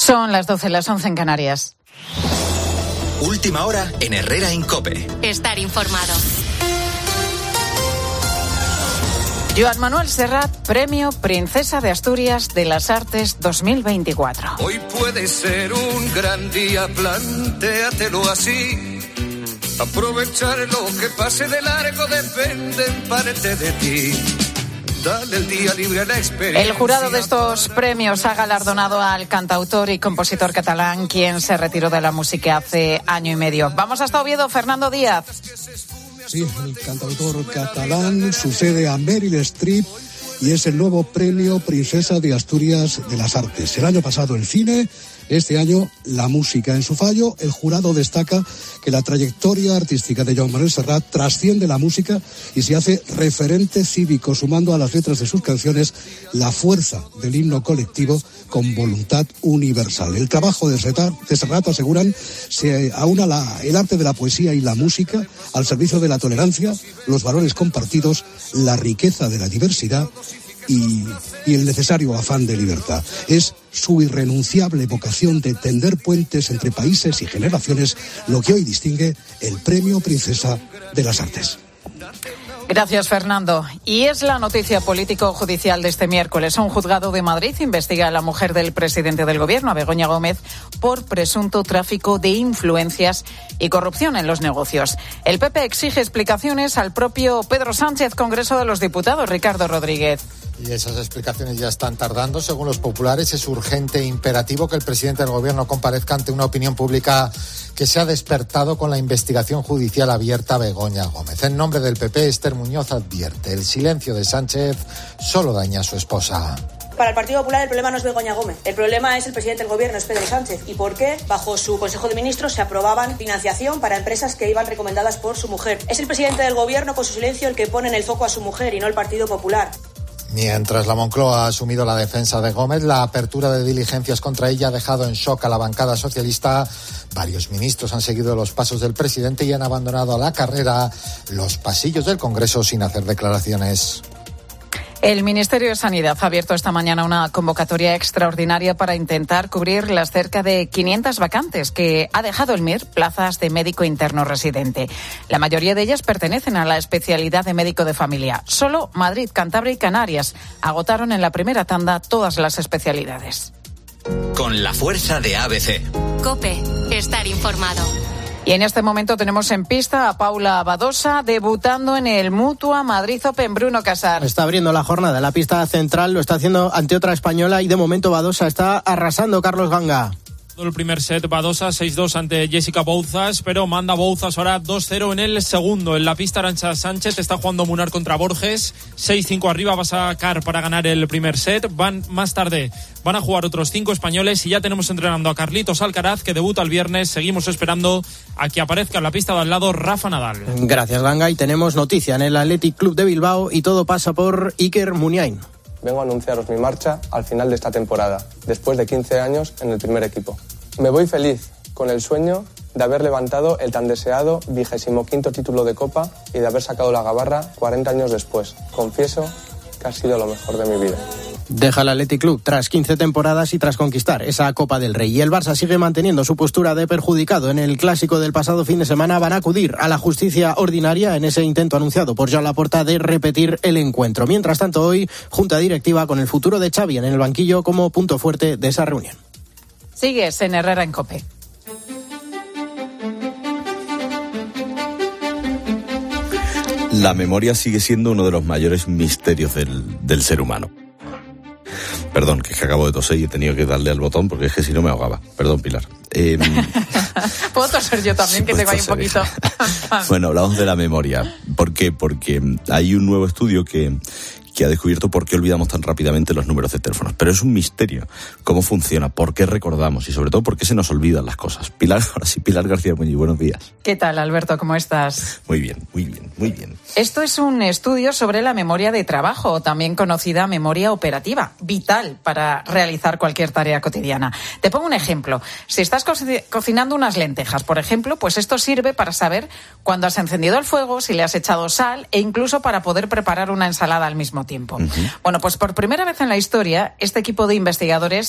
Son las 12, las 11 en Canarias. Última hora en Herrera en COPE. Estar informado. Joan Manuel Serrat, Premio Princesa de Asturias de las Artes 2024. Hoy puede ser un gran día, plantéatelo así. Aprovechar lo que pase de largo depende en parte de ti. Dale el día libre a la experiencia. El jurado de estos premios ha galardonado al cantautor y compositor catalán, quien se retiró de la música hace año y medio. Vamos hasta Oviedo, Fernando Díaz. Sí, el cantautor catalán sucede a Meryl Streep y es el nuevo Premio Princesa de Asturias de las Artes. El año pasado el cine, este año la música. En su fallo, el jurado destaca que la trayectoria artística de Joan Manuel Serrat trasciende la música y se hace referente cívico, sumando a las letras de sus canciones la fuerza del himno colectivo con voluntad universal. El trabajo de Serrat, aseguran, se aúna el arte de la poesía y la música al servicio de la tolerancia, los valores compartidos, la riqueza de la diversidad y el necesario afán de libertad. Es su irrenunciable vocación de tender puentes entre países y generaciones lo que hoy distingue el Premio Princesa de las Artes. Gracias, Fernando. Y es la noticia político-judicial de este miércoles. Un juzgado de Madrid investiga a la mujer del presidente del Gobierno, a Begoña Gómez, por presunto tráfico de influencias y corrupción en los negocios. El PP exige explicaciones al propio Pedro Sánchez, Congreso de los Diputados. Ricardo Rodríguez. Y esas explicaciones ya están tardando. Según los populares, es urgente e imperativo que el presidente del Gobierno comparezca ante una opinión pública que se ha despertado con la investigación judicial abierta a Begoña Gómez. En nombre del PP, Esther Muñoz advierte: el silencio de Sánchez solo daña a su esposa. Para el Partido Popular el problema no es Begoña Gómez, el problema es el presidente del Gobierno, es Pedro Sánchez. ¿Y por qué? Bajo su Consejo de Ministros se aprobaban financiación para empresas que iban recomendadas por su mujer. Es el presidente del Gobierno con su silencio el que pone en el foco a su mujer y no el Partido Popular. Mientras la Moncloa ha asumido la defensa de Gómez, la apertura de diligencias contra ella ha dejado en shock a la bancada socialista. Varios ministros han seguido los pasos del presidente y han abandonado a la carrera los pasillos del Congreso sin hacer declaraciones. El Ministerio de Sanidad ha abierto esta mañana una convocatoria extraordinaria para intentar cubrir las cerca de 500 vacantes que ha dejado el MIR, plazas de médico interno residente. La mayoría de ellas pertenecen a la especialidad de médico de familia. Solo Madrid, Cantabria y Canarias agotaron en la primera tanda todas las especialidades. Con la fuerza de ABC. COPE, estar informado. Y en este momento tenemos en pista a Paula Badosa, debutando en el Mutua Madrid Open. Bruno Casar. Está abriendo la jornada. La pista central lo está haciendo ante otra española y de momento Badosa está arrasando. Carlos Ganga. El primer set, Badosa 6-2 ante Jessica Bouzas, pero manda Bouzas ahora 2-0 en el segundo. En la pista, Arantxa Sánchez está jugando Munar contra Borges, 6-5 arriba, va a sacar para ganar el primer set. Más tarde van a jugar otros 5 españoles y ya tenemos entrenando a Carlitos Alcaraz, que debuta el viernes. Seguimos esperando a que aparezca en la pista de al lado Rafa Nadal. Gracias, Ganga, y tenemos noticia en el Athletic Club de Bilbao y todo pasa por Iker Muniain. Vengo a anunciaros mi marcha al final de esta temporada, después de 15 años en el primer equipo. Me voy feliz, con el sueño de haber levantado el tan deseado 25º título de Copa y de haber sacado la gabarra 40 años después. Confieso que ha sido lo mejor de mi vida. Deja el Athletic Club tras 15 temporadas y tras conquistar esa Copa del Rey. Y el Barça sigue manteniendo su postura de perjudicado. En el clásico del pasado fin de semana van a acudir a la justicia ordinaria en ese intento anunciado por Joan Laporta de repetir el encuentro. Mientras tanto, hoy, junta directiva con el futuro de Xavi en el banquillo como punto fuerte de esa reunión. Sigues en Herrera en COPE. La memoria sigue siendo uno de los mayores misterios del ser humano. Perdón, que es que acabo de toser y he tenido que darle al botón porque es que si no me ahogaba. Perdón, Pilar. ¿Puedo toser yo también, que tengo ahí un poquito? Bueno, hablamos de la memoria. ¿Por qué? Porque hay un nuevo estudio que ha descubierto por qué olvidamos tan rápidamente los números de teléfonos. Pero es un misterio cómo funciona, por qué recordamos y sobre todo por qué se nos olvidan las cosas. Pilar, ahora sí, Pilar García Muñiz, buenos días. ¿Qué tal, Alberto? ¿Cómo estás? Muy bien, muy bien, muy bien. Esto es un estudio sobre la memoria de trabajo, también conocida memoria operativa, vital para realizar cualquier tarea cotidiana. Te pongo un ejemplo. Si estás cocinando unas lentejas, por ejemplo, pues esto sirve para saber cuándo has encendido el fuego, si le has echado sal e incluso para poder preparar una ensalada al mismo tiempo. Uh-huh. Bueno, pues por primera vez en la historia, este equipo de investigadores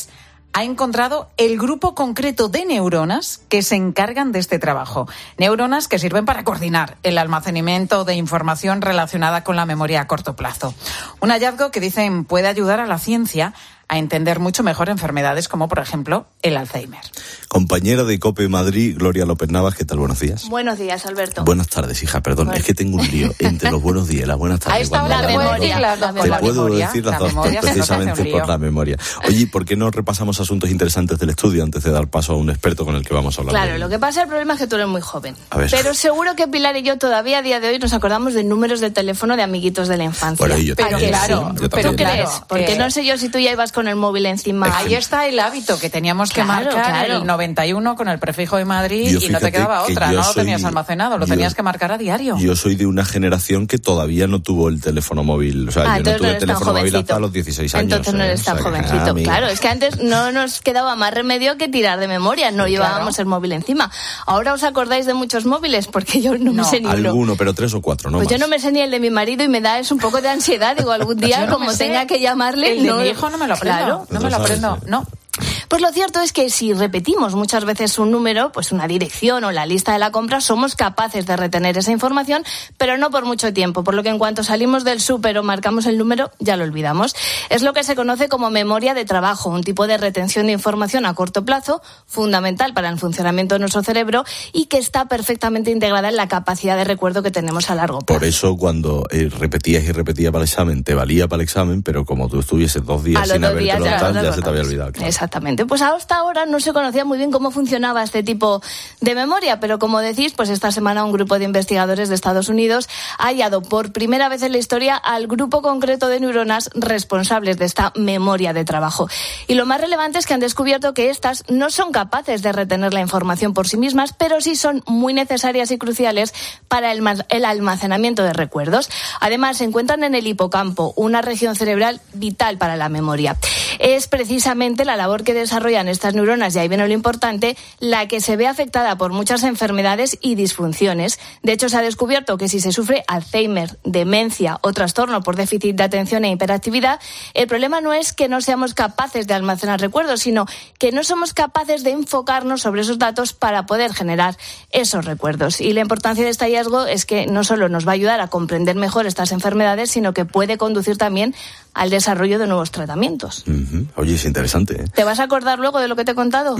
ha encontrado el grupo concreto de neuronas que se encargan de este trabajo. Neuronas que sirven para coordinar el almacenamiento de información relacionada con la memoria a corto plazo. Un hallazgo que dicen puede ayudar a la ciencia a entender mucho mejor enfermedades como, por ejemplo, el Alzheimer. Compañera de COPE Madrid, Gloria López Navas, ¿qué tal? Buenos días. Buenos días, Alberto. Buenas tardes, hija, perdón, es que tengo un lío entre los buenos días y las buenas tardes. Ahí está la memoria. Te puedo decir las dos, precisamente por la memoria. Oye, ¿por qué no repasamos asuntos interesantes del estudio antes de dar paso a un experto con el que vamos a hablar? Claro, lo que pasa, el problema es que tú eres muy joven. A ver. Pero seguro que Pilar y yo todavía a día de hoy nos acordamos de números de teléfono de amiguitos de la infancia. Bueno, y yo también, claro, yo pero también. ¿crees? Porque no sé yo si tú ya ibas con el móvil encima. Ahí está el hábito que teníamos que marcar el 91 con el prefijo de Madrid y no te quedaba otra, no lo tenías almacenado, lo tenías que marcar a diario. Yo soy de una generación que todavía no tuvo el teléfono móvil, o sea, yo no tuve el teléfono móvil hasta los 16 años. Entonces no eres tan jovencito. Claro, es que antes no nos quedaba más remedio que tirar de memoria, no llevábamos el móvil encima. Ahora os acordáis de muchos móviles, porque yo no me sé ni uno. Alguno, pero 3 o 4, no pues más. Yo no me sé ni el de mi marido y me da un poco de ansiedad, digo, algún día como tenga que llamarle. El de mi hijo no me lo aprendo, claro. no me lo aprendo, no. Pues lo cierto es que si repetimos muchas veces un número, pues una dirección o la lista de la compra, somos capaces de retener esa información, pero no por mucho tiempo, por lo que en cuanto salimos del súper o marcamos el número, ya lo olvidamos. Es lo que se conoce como memoria de trabajo, un tipo de retención de información a corto plazo, fundamental para el funcionamiento de nuestro cerebro y que está perfectamente integrada en la capacidad de recuerdo que tenemos a largo plazo. Por eso cuando repetías y repetías para el examen, te valía para el examen, pero como tú estuvieses 2 días sin habértelo ya se te había olvidado. Claro. Exactamente. Pues hasta ahora no se conocía muy bien cómo funcionaba este tipo de memoria, pero como decís, pues esta semana un grupo de investigadores de Estados Unidos ha hallado por primera vez en la historia al grupo concreto de neuronas responsables de esta memoria de trabajo. Y lo más relevante es que han descubierto que estas no son capaces de retener la información por sí mismas, pero sí son muy necesarias y cruciales para el almacenamiento de recuerdos. Además, se encuentran en el hipocampo, una región cerebral vital para la memoria. Es precisamente la labor que desarrollan estas neuronas, y ahí viene lo importante, la que se ve afectada por muchas enfermedades y disfunciones. De hecho, se ha descubierto que si se sufre Alzheimer, demencia o trastorno por déficit de atención e hiperactividad, el problema no es que no seamos capaces de almacenar recuerdos, sino que no somos capaces de enfocarnos sobre esos datos para poder generar esos recuerdos. Y la importancia de este hallazgo es que no solo nos va a ayudar a comprender mejor estas enfermedades, sino que puede conducir también al desarrollo de nuevos tratamientos. Oye, es interesante, ¿eh? ¿Te vas a acordar luego de lo que te he contado?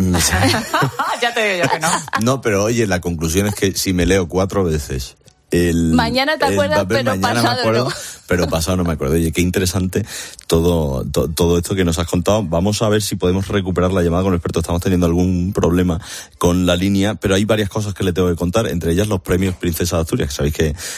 Ya te digo yo que no. No, pero oye, la conclusión es que si me leo 4 veces mañana te acuerdas, pero pasado no. Pero pasado no me acuerdo. Oye, qué interesante todo esto que nos has contado. Vamos a ver si podemos recuperar la llamada con el experto. Estamos teniendo algún problema con la línea, pero hay varias cosas que le tengo que contar, entre ellas los premios Princesa de Asturias, que sabéis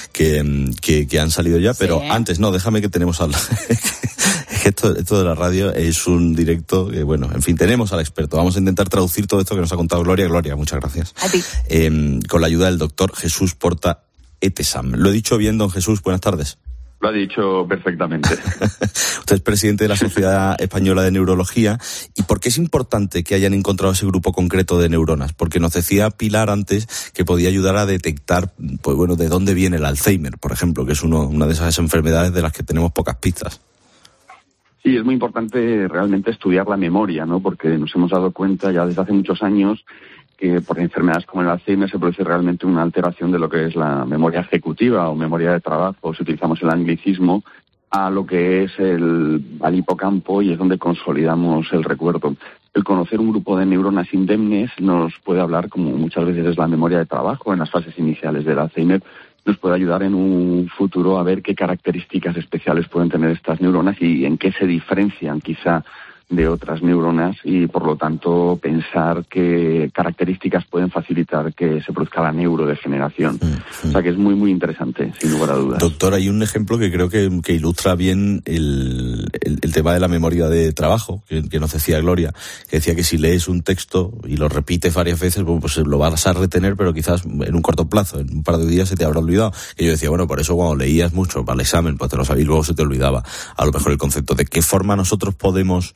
que han salido ya, pero sí. Antes, no, déjame que tenemos al... Esto de la radio es un directo que, bueno, en fin, tenemos al experto. Vamos a intentar traducir todo esto que nos ha contado Gloria. Gloria, muchas gracias. A ti. Con la ayuda del doctor Jesús Porta Etesam. ¿Lo he dicho bien, don Jesús? Buenas tardes. Lo ha dicho perfectamente. Usted es presidente de la Sociedad Española de Neurología. ¿Y por qué es importante que hayan encontrado ese grupo concreto de neuronas? Porque nos decía Pilar antes que podía ayudar a detectar, pues bueno, de dónde viene el Alzheimer, por ejemplo, que es una de esas enfermedades de las que tenemos pocas pistas. Sí, es muy importante realmente estudiar la memoria, ¿no? Porque nos hemos dado cuenta ya desde hace muchos años que por enfermedades como el Alzheimer se produce realmente una alteración de lo que es la memoria ejecutiva o memoria de trabajo, si utilizamos el anglicismo, a lo que es al hipocampo, y es donde consolidamos el recuerdo. El conocer un grupo de neuronas indemnes nos puede hablar, como muchas veces es la memoria de trabajo en las fases iniciales del Alzheimer, nos puede ayudar en un futuro a ver qué características especiales pueden tener estas neuronas y en qué se diferencian quizá de otras neuronas, y por lo tanto pensar qué características pueden facilitar que se produzca la neurodegeneración. O sea que es muy, muy interesante, sin lugar a dudas. Doctor, hay un ejemplo que creo que ilustra bien el tema de la memoria de trabajo, que nos decía Gloria, que decía que si lees un texto y lo repites varias veces, pues lo vas a retener, pero quizás en un corto plazo, en un par de días se te habrá olvidado. Y yo decía, bueno, por eso cuando leías mucho para el examen, pues te lo sabías y luego se te olvidaba a lo mejor el concepto. ¿De qué forma nosotros podemos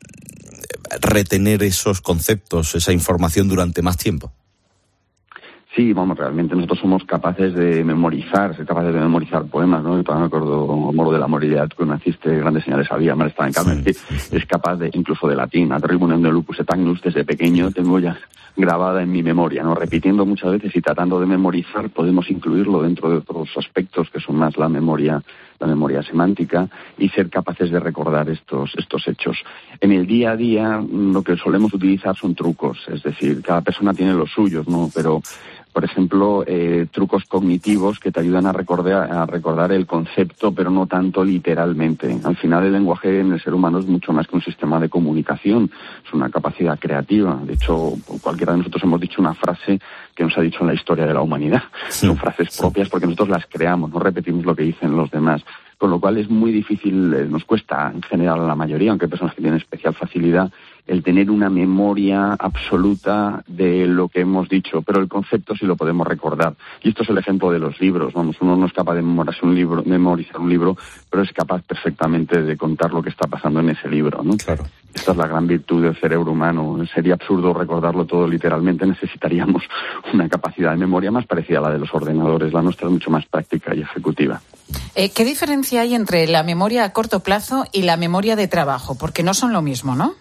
retener esos conceptos, esa información durante más tiempo? Sí, vamos, realmente nosotros somos capaces de memorizar poemas, ¿no? Yo todavía me acuerdo, Moro de la Morilidad, que naciste, grandes señales había, mal estaba en Carmen, es capaz de, incluso de latín, atribunem de lupus et agnus, desde pequeño tengo ya grabada en mi memoria, ¿no? Repitiendo muchas veces y tratando de memorizar, podemos incluirlo dentro de otros aspectos que son más la memoria semántica, y ser capaces de recordar estos hechos. En el día a día, lo que solemos utilizar son trucos, es decir, cada persona tiene los suyos, ¿no? Pero, por ejemplo, trucos cognitivos que te ayudan a recordar el concepto, pero no tanto literalmente. Al final, el lenguaje en el ser humano es mucho más que un sistema de comunicación, es una capacidad creativa. De hecho, cualquiera de nosotros hemos dicho una frase que nos ha dicho en la historia de la humanidad. Son frases propias porque nosotros las creamos, no repetimos lo que dicen los demás. Con lo cual es muy difícil, nos cuesta en general a la mayoría, aunque hay personas que tienen especial facilidad, el tener una memoria absoluta de lo que hemos dicho, pero el concepto sí lo podemos recordar. Y esto es el ejemplo de los libros, vamos, uno no es capaz de memorizar un libro, pero es capaz perfectamente de contar lo que está pasando en ese libro, ¿no? Claro. Esta es la gran virtud del cerebro humano. Sería absurdo recordarlo todo literalmente, necesitaríamos una capacidad de memoria más parecida a la de los ordenadores. La nuestra es mucho más práctica y ejecutiva. ¿Qué diferencia hay entre la memoria a corto plazo y la memoria de trabajo? Porque no son lo mismo, ¿no?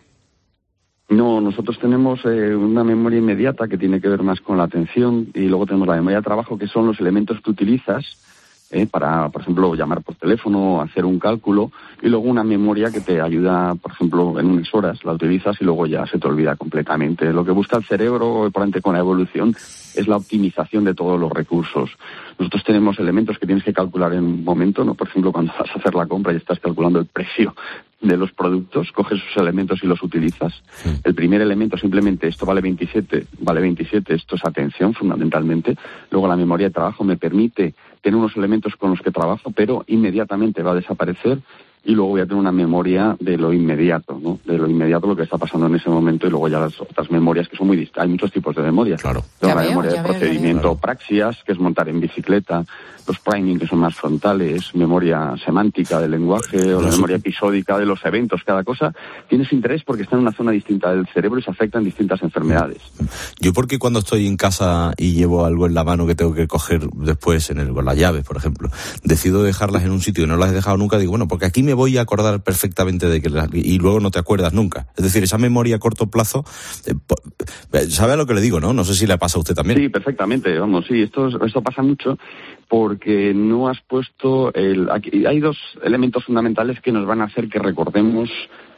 No, nosotros tenemos una memoria inmediata que tiene que ver más con la atención, y luego tenemos la memoria de trabajo, que son los elementos que utilizas para, por ejemplo, llamar por teléfono, hacer un cálculo, y luego una memoria que te ayuda, por ejemplo, en unas horas la utilizas y luego ya se te olvida completamente. Lo que busca el cerebro, probablemente con la evolución, es la optimización de todos los recursos. Nosotros tenemos elementos que tienes que calcular en un momento, ¿no? Por ejemplo, cuando vas a hacer la compra y estás calculando el precio de los productos, coges esos elementos y los utilizas. El primer elemento, simplemente esto vale 27, esto es atención fundamentalmente. Luego la memoria de trabajo me permite tener unos elementos con los que trabajo, pero inmediatamente va a desaparecer, y luego voy a tener una memoria de lo inmediato, ¿no? De lo inmediato, lo que está pasando en ese momento, y luego ya las otras memorias que son muy distintas. Hay muchos tipos de memorias. Claro. La memoria de procedimiento, praxias, que es montar en bicicleta, los priming, que son más frontales, memoria semántica del lenguaje, o la memoria episódica de los eventos. Cada cosa tiene su interés porque está en una zona distinta del cerebro y se afectan distintas enfermedades. Yo, porque cuando estoy en casa y llevo algo en la mano que tengo que coger después con las llaves, por ejemplo, decido dejarlas en un sitio y no las he dejado nunca, digo, bueno, porque aquí me voy a acordar perfectamente de que y luego no te acuerdas nunca. Es decir, esa memoria a corto plazo, ¿sabe a lo que le digo, no? No sé si le pasa a usted también. Sí, perfectamente, vamos, sí, esto pasa mucho porque no has puesto aquí hay dos elementos fundamentales que nos van a hacer que recordemos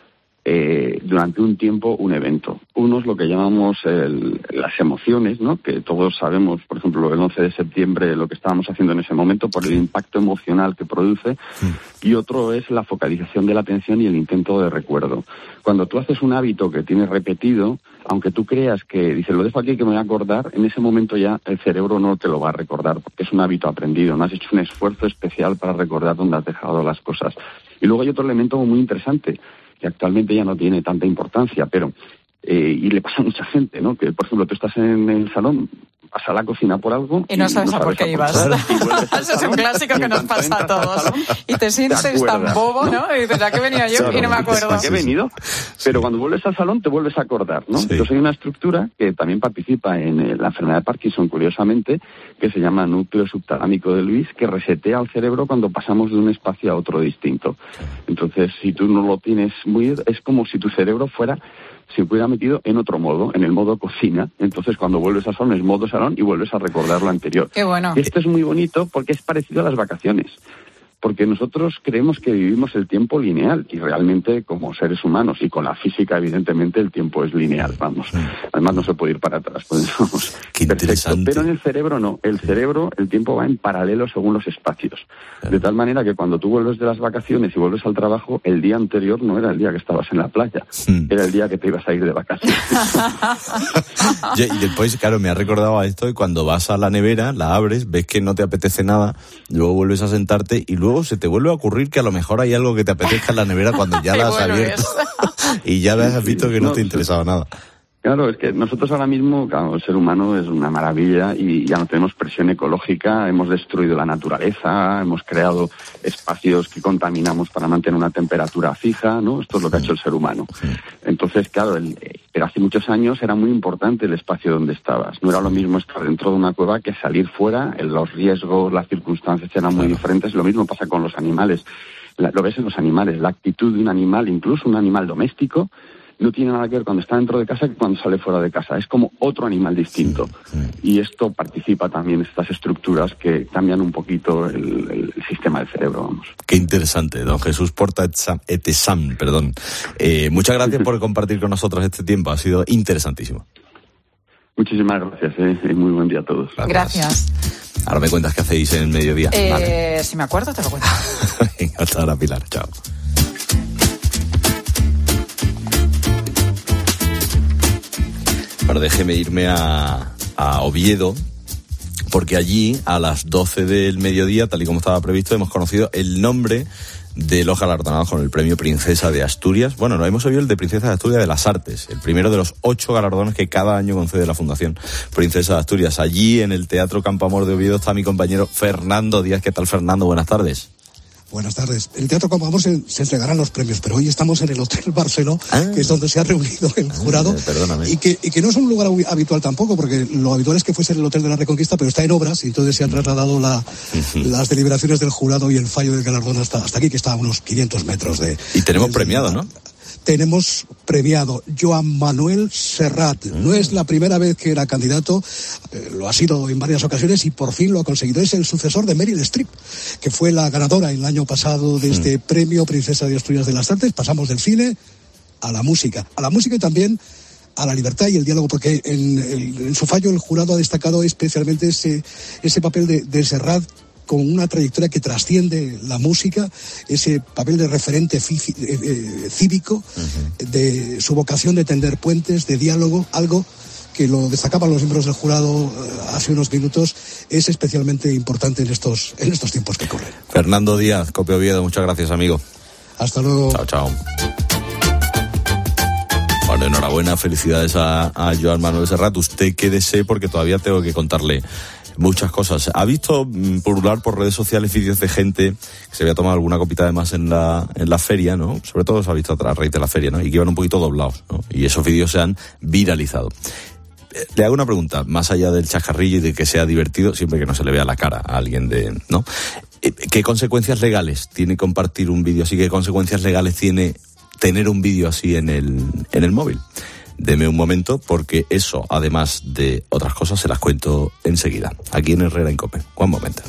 durante un tiempo un evento. Uno es lo que llamamos las emociones, ¿no? Que todos sabemos, por ejemplo, el 11 de septiembre, lo que estábamos haciendo en ese momento por el impacto emocional que produce. Y otro es la focalización de la atención y el intento de recuerdo. Cuando tú haces un hábito que tienes repetido, aunque tú creas que, dices, lo dejo aquí que me voy a acordar, en ese momento ya el cerebro no te lo va a recordar, porque es un hábito aprendido, no has hecho un esfuerzo especial para recordar dónde has dejado las cosas. Y luego hay otro elemento muy interesante, que actualmente ya no tiene tanta importancia, pero y le pasa a mucha gente, ¿no? Que, por ejemplo, tú estás en el salón, vas a la cocina por algo y no sabes a por qué ibas. Eso es un clásico que nos pasa a todos. Y te sientes tan bobo, ¿no? Y dices, ¿a qué venía yo? Claro, y no me acuerdo. ¿A qué he venido? Pero cuando vuelves al salón te vuelves a acordar, ¿no? Sí. Entonces hay una estructura que también participa en la enfermedad de Parkinson, curiosamente, que se llama núcleo subtalámico de Lewis, que resetea al cerebro cuando pasamos de un espacio a otro distinto. Entonces, si tú no lo tienes es como si tu cerebro se hubiera metido en otro modo, en el modo cocina. Entonces, cuando vuelves al salón es modo salón y vuelves a recordar lo anterior. Qué bueno. Esto es muy bonito porque es parecido a las vacaciones. Porque nosotros creemos que vivimos el tiempo lineal y realmente, como seres humanos y con la física, evidentemente, el tiempo es lineal, vamos. Además, no se puede ir para atrás. Pues, qué interesante. Pero en el cerebro no. El cerebro, el tiempo va en paralelo según los espacios. De tal manera que cuando tú vuelves de las vacaciones y vuelves al trabajo, el día anterior no era el día que estabas en la playa. Era el día que te ibas a ir de vacaciones. Y después, claro, me ha recordado a esto, y cuando vas a la nevera, la abres, ves que no te apetece nada, luego vuelves a sentarte y luego se te vuelve a ocurrir que a lo mejor hay algo que te apetezca en la nevera cuando ya la has abierto y ya has visto que no te interesaba nada. Claro, es que nosotros ahora mismo, claro, el ser humano es una maravilla y ya no tenemos presión ecológica, hemos destruido la naturaleza, hemos creado espacios que contaminamos para mantener una temperatura fija, ¿no? Esto es lo que ha hecho el ser humano. Entonces, claro, pero hace muchos años era muy importante el espacio donde estabas. No era lo mismo estar dentro de una cueva que salir fuera, los riesgos, las circunstancias eran muy diferentes. Lo mismo pasa con los animales. Lo ves en los animales, la actitud de un animal, incluso un animal doméstico, no tiene nada que ver cuando está dentro de casa que cuando sale fuera de casa. Es como otro animal distinto. Y esto participa también en estas estructuras que cambian un poquito el sistema del cerebro, vamos. Qué interesante, don Jesús Porta Etesam, perdón. Muchas gracias por compartir con nosotros este tiempo. Ha sido interesantísimo. Muchísimas gracias, y muy buen día a todos. Gracias. Ahora me cuentas qué hacéis en el mediodía. Vale. Si me acuerdo, te lo cuento. Venga, hasta ahora, Pilar. Chao. Bueno, déjeme irme a Oviedo, porque allí a las 12 del mediodía, tal y como estaba previsto, hemos conocido el nombre de los galardonados con el premio Princesa de Asturias. Bueno, no hemos oído el de Princesa de Asturias de las Artes, el primero de los 8 galardones que cada año concede la Fundación Princesa de Asturias. Allí en el Teatro Campo Amor de Oviedo está mi compañero Fernando Díaz. ¿Qué tal, Fernando? Buenas tardes. Buenas tardes. En el Teatro Campo Amor se entregarán los premios, pero hoy estamos en el Hotel Barceló, que es donde se ha reunido el jurado, y que no es un lugar habitual tampoco, porque lo habitual es que fuese el Hotel de la Reconquista, pero está en obras, y entonces se han trasladado las deliberaciones del jurado y el fallo del galardón hasta aquí, que está a unos 500 metros de... Y tenemos premiado, ¿no? Tenemos premiado Joan Manuel Serrat. No es la primera vez que era candidato, lo ha sido en varias ocasiones y por fin lo ha conseguido. Es el sucesor de Meryl Streep, que fue la ganadora el año pasado de este premio Princesa de Asturias de las Artes. Pasamos del cine a la música y también a la libertad y el diálogo, porque en su fallo el jurado ha destacado especialmente ese papel de Serrat, con una trayectoria que trasciende la música, ese papel de referente cívico, de su vocación de tender puentes, de diálogo, algo que lo destacaban los miembros del jurado hace unos minutos, es especialmente importante en estos tiempos que corren. Fernando Díaz, COPE Oviedo, muchas gracias, amigo. Hasta luego. Chao, chao. Bueno, enhorabuena, felicidades a Joan Manuel Serrat. Usted quédese porque todavía tengo que contarle muchas cosas. ¿Ha visto pulular por redes sociales vídeos de gente que se había tomado alguna copita de más en la feria, ¿no? Sobre todo se ha visto a raíz de la feria, ¿no? Y que iban un poquito doblados, ¿no? Y esos vídeos se han viralizado. Le hago una pregunta, más allá del chascarrillo y de que sea divertido, siempre que no se le vea la cara a alguien ¿no? ¿Qué consecuencias legales tiene compartir un vídeo así? ¿Qué consecuencias legales tiene tener un vídeo así en el móvil? Deme un momento, porque eso, además de otras cosas, se las cuento enseguida, aquí en Herrera en COPE. Un momento.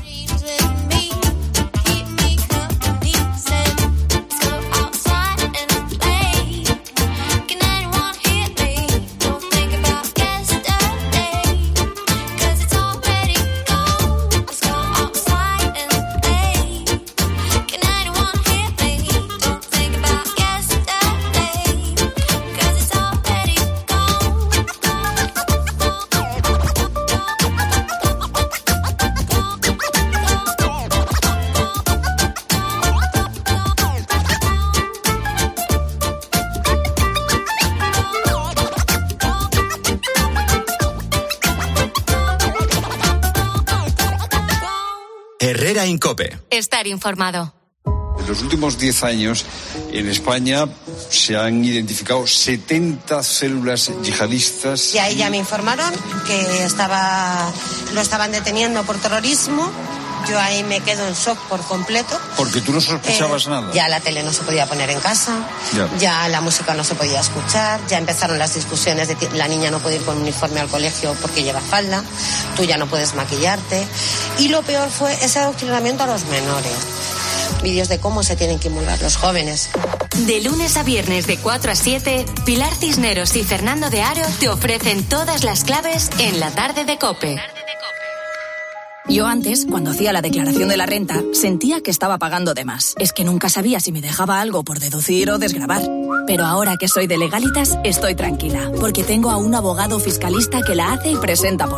Herrera en COPE. Estar informado. En los últimos 10 años, en España se han identificado 70 células yihadistas. Y ahí ya me informaron que lo estaban deteniendo por terrorismo. Yo ahí me quedo en shock por completo. Porque tú no sospechabas nada. Ya la tele no se podía poner en casa, ya la música no se podía escuchar, ya empezaron las discusiones de que la niña no puede ir con uniforme al colegio porque lleva falda, tú ya no puedes maquillarte. Y lo peor fue ese adoctrinamiento a los menores. Vídeos de cómo se tienen que inmolar los jóvenes. De lunes a viernes de 4 a 7, Pilar Cisneros y Fernando de Aro te ofrecen todas las claves en la tarde de COPE. Yo antes, cuando hacía la declaración de la renta, sentía que estaba pagando de más. Es que nunca sabía si me dejaba algo por deducir o desgravar. Pero ahora que soy de Legalitas, estoy tranquila, porque tengo a un abogado fiscalista que la hace y presenta por mí.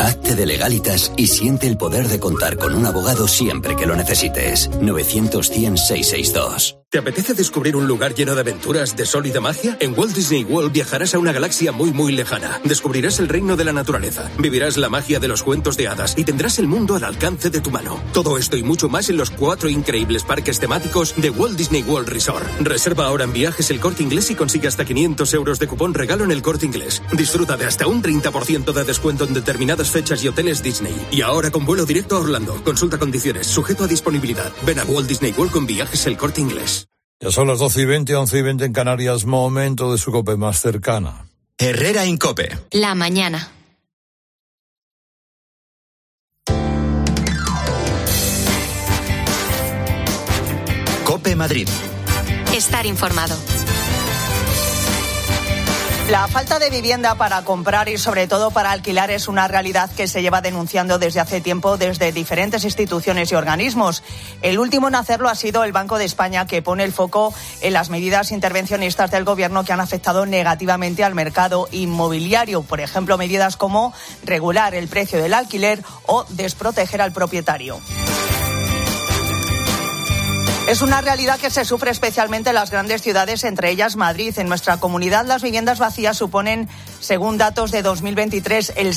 Hazte de Legalitas y siente el poder de contar con un abogado siempre que lo necesites. 900-100-662. ¿Te apetece descubrir un lugar lleno de aventuras, de sol y de magia? En Walt Disney World viajarás a una galaxia muy muy lejana. Descubrirás el reino de la naturaleza, vivirás la magia de los cuentos de hadas y tendrás el mundo al alcance de tu mano. Todo esto y mucho más en los 4 increíbles parques temáticos de Walt Disney World Resort. Reserva ahora en Viajes El Corte Inglés y consigue hasta 500 euros de cupón regalo en El Corte Inglés. Disfruta de hasta un 30% de descuento en determinadas fechas y hoteles Disney. Y ahora con vuelo directo a Orlando. Consulta condiciones, sujeto a disponibilidad. Ven a Walt Disney World con Viajes El Corte Inglés. Ya son las 12:20, 11:20 en Canarias, momento de su COPE más cercana. Herrera Incope. La mañana. COPE Madrid. Estar informado. La falta de vivienda para comprar y sobre todo para alquilar es una realidad que se lleva denunciando desde hace tiempo desde diferentes instituciones y organismos. El último en hacerlo ha sido el Banco de España, que pone el foco en las medidas intervencionistas del Gobierno que han afectado negativamente al mercado inmobiliario. Por ejemplo, medidas como regular el precio del alquiler o desproteger al propietario. Es una realidad que se sufre especialmente en las grandes ciudades, entre ellas Madrid. En nuestra comunidad, las viviendas vacías suponen, según datos de 2023, el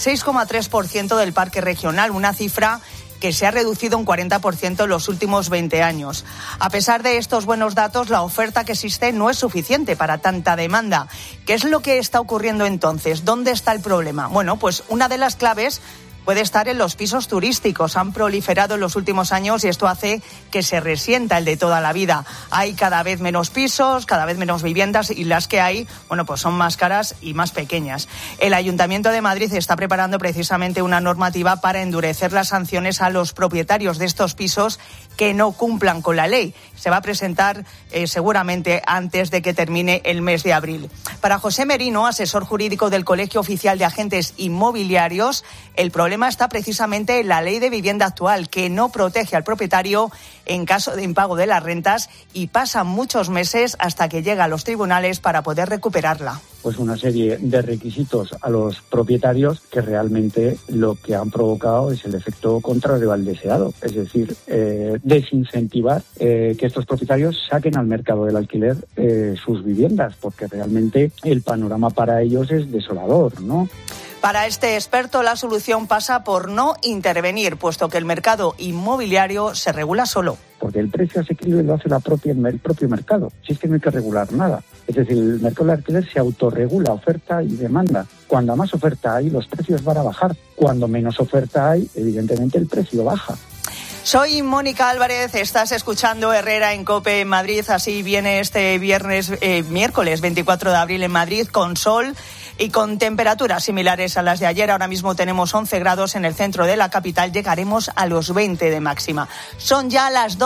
6,3% del parque regional, una cifra que se ha reducido un 40% en los últimos 20 años. A pesar de estos buenos datos, la oferta que existe no es suficiente para tanta demanda. ¿Qué es lo que está ocurriendo entonces? ¿Dónde está el problema? Bueno, pues una de las claves puede estar en los pisos turísticos. Han proliferado en los últimos años y esto hace que se resienta el de toda la vida. Hay cada vez menos pisos, cada vez menos viviendas y las que hay, bueno, pues son más caras y más pequeñas. El Ayuntamiento de Madrid está preparando precisamente una normativa para endurecer las sanciones a los propietarios de estos pisos que no cumplan con la ley. Se va a presentar seguramente antes de que termine el mes de abril. Para José Merino, asesor jurídico del Colegio Oficial de Agentes Inmobiliarios, el problema está precisamente en la ley de vivienda actual, que no protege al propietario en caso de impago de las rentas y pasan muchos meses hasta que llega a los tribunales para poder recuperarla. Pues una serie de requisitos a los propietarios que realmente lo que han provocado es el efecto contrario al deseado, es decir, desincentivar que estos propietarios saquen al mercado del alquiler sus viviendas, porque realmente el panorama para ellos es desolador, ¿no? Para este experto, la solución pasa por no intervenir, puesto que el mercado inmobiliario se regula solo. Porque el precio asequible lo hace el propio mercado. Si es que no hay que regular nada. Es decir, el mercado del alquiler se autorregula, oferta y demanda. Cuando más oferta hay, los precios van a bajar. Cuando menos oferta hay, evidentemente el precio baja. Soy Mónica Álvarez, estás escuchando Herrera en COPE en Madrid. Así viene este miércoles 24 de abril en Madrid, con sol y con temperaturas similares a las de ayer. Ahora mismo tenemos 11 grados en el centro de la capital, llegaremos a los 20 de máxima. Son ya las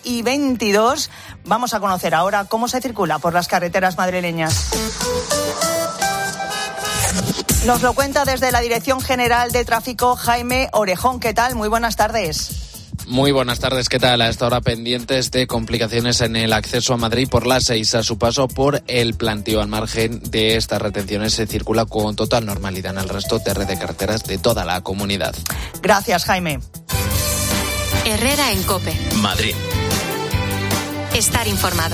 12:22. Vamos a conocer ahora cómo se circula por las carreteras madrileñas. Nos lo cuenta desde la Dirección General de Tráfico Jaime Orejón. ¿Qué tal? Muy buenas tardes. Muy buenas tardes, ¿qué tal? A esta hora pendientes de complicaciones en el acceso a Madrid por la 6 a su paso por el Plantío. Al margen de estas retenciones se circula con total normalidad en el resto de red de carreteras de toda la comunidad. Gracias, Jaime. Herrera en COPE. Madrid. Estar informado.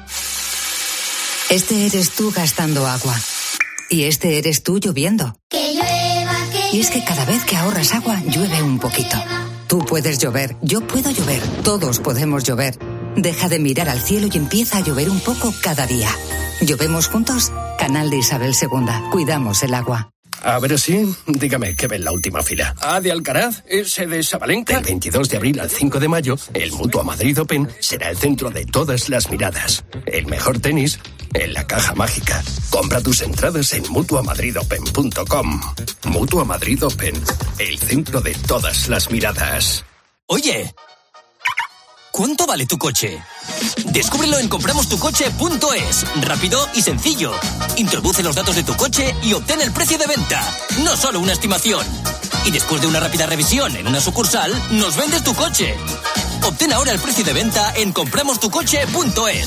Este eres tú gastando agua. Y este eres tú lloviendo. Que llueva, que y es que cada vez que ahorras agua, llueve un poquito. Tú puedes llover, yo puedo llover, todos podemos llover. Deja de mirar al cielo y empieza a llover un poco cada día. ¿Llovemos juntos? Canal de Isabel II. Cuidamos el agua. A ver si, dígame, ¿qué ve en la última fila? ¿A de Alcaraz? ¿Ese de Sabalenka? Del 22 de abril al 5 de mayo, el Mutua Madrid Open será el centro de todas las miradas. El mejor tenis en la caja mágica. Compra tus entradas en mutuamadridopen.com. Mutua Madrid Open, el centro de todas las miradas. Oye, ¿cuánto vale tu coche? Descúbrelo en compramostucoche.es. Rápido y sencillo. Introduce los datos de tu coche y obtén el precio de venta. No solo una estimación. Y después de una rápida revisión en una sucursal, nos vendes tu coche. Obtén ahora el precio de venta en compramostucoche.es.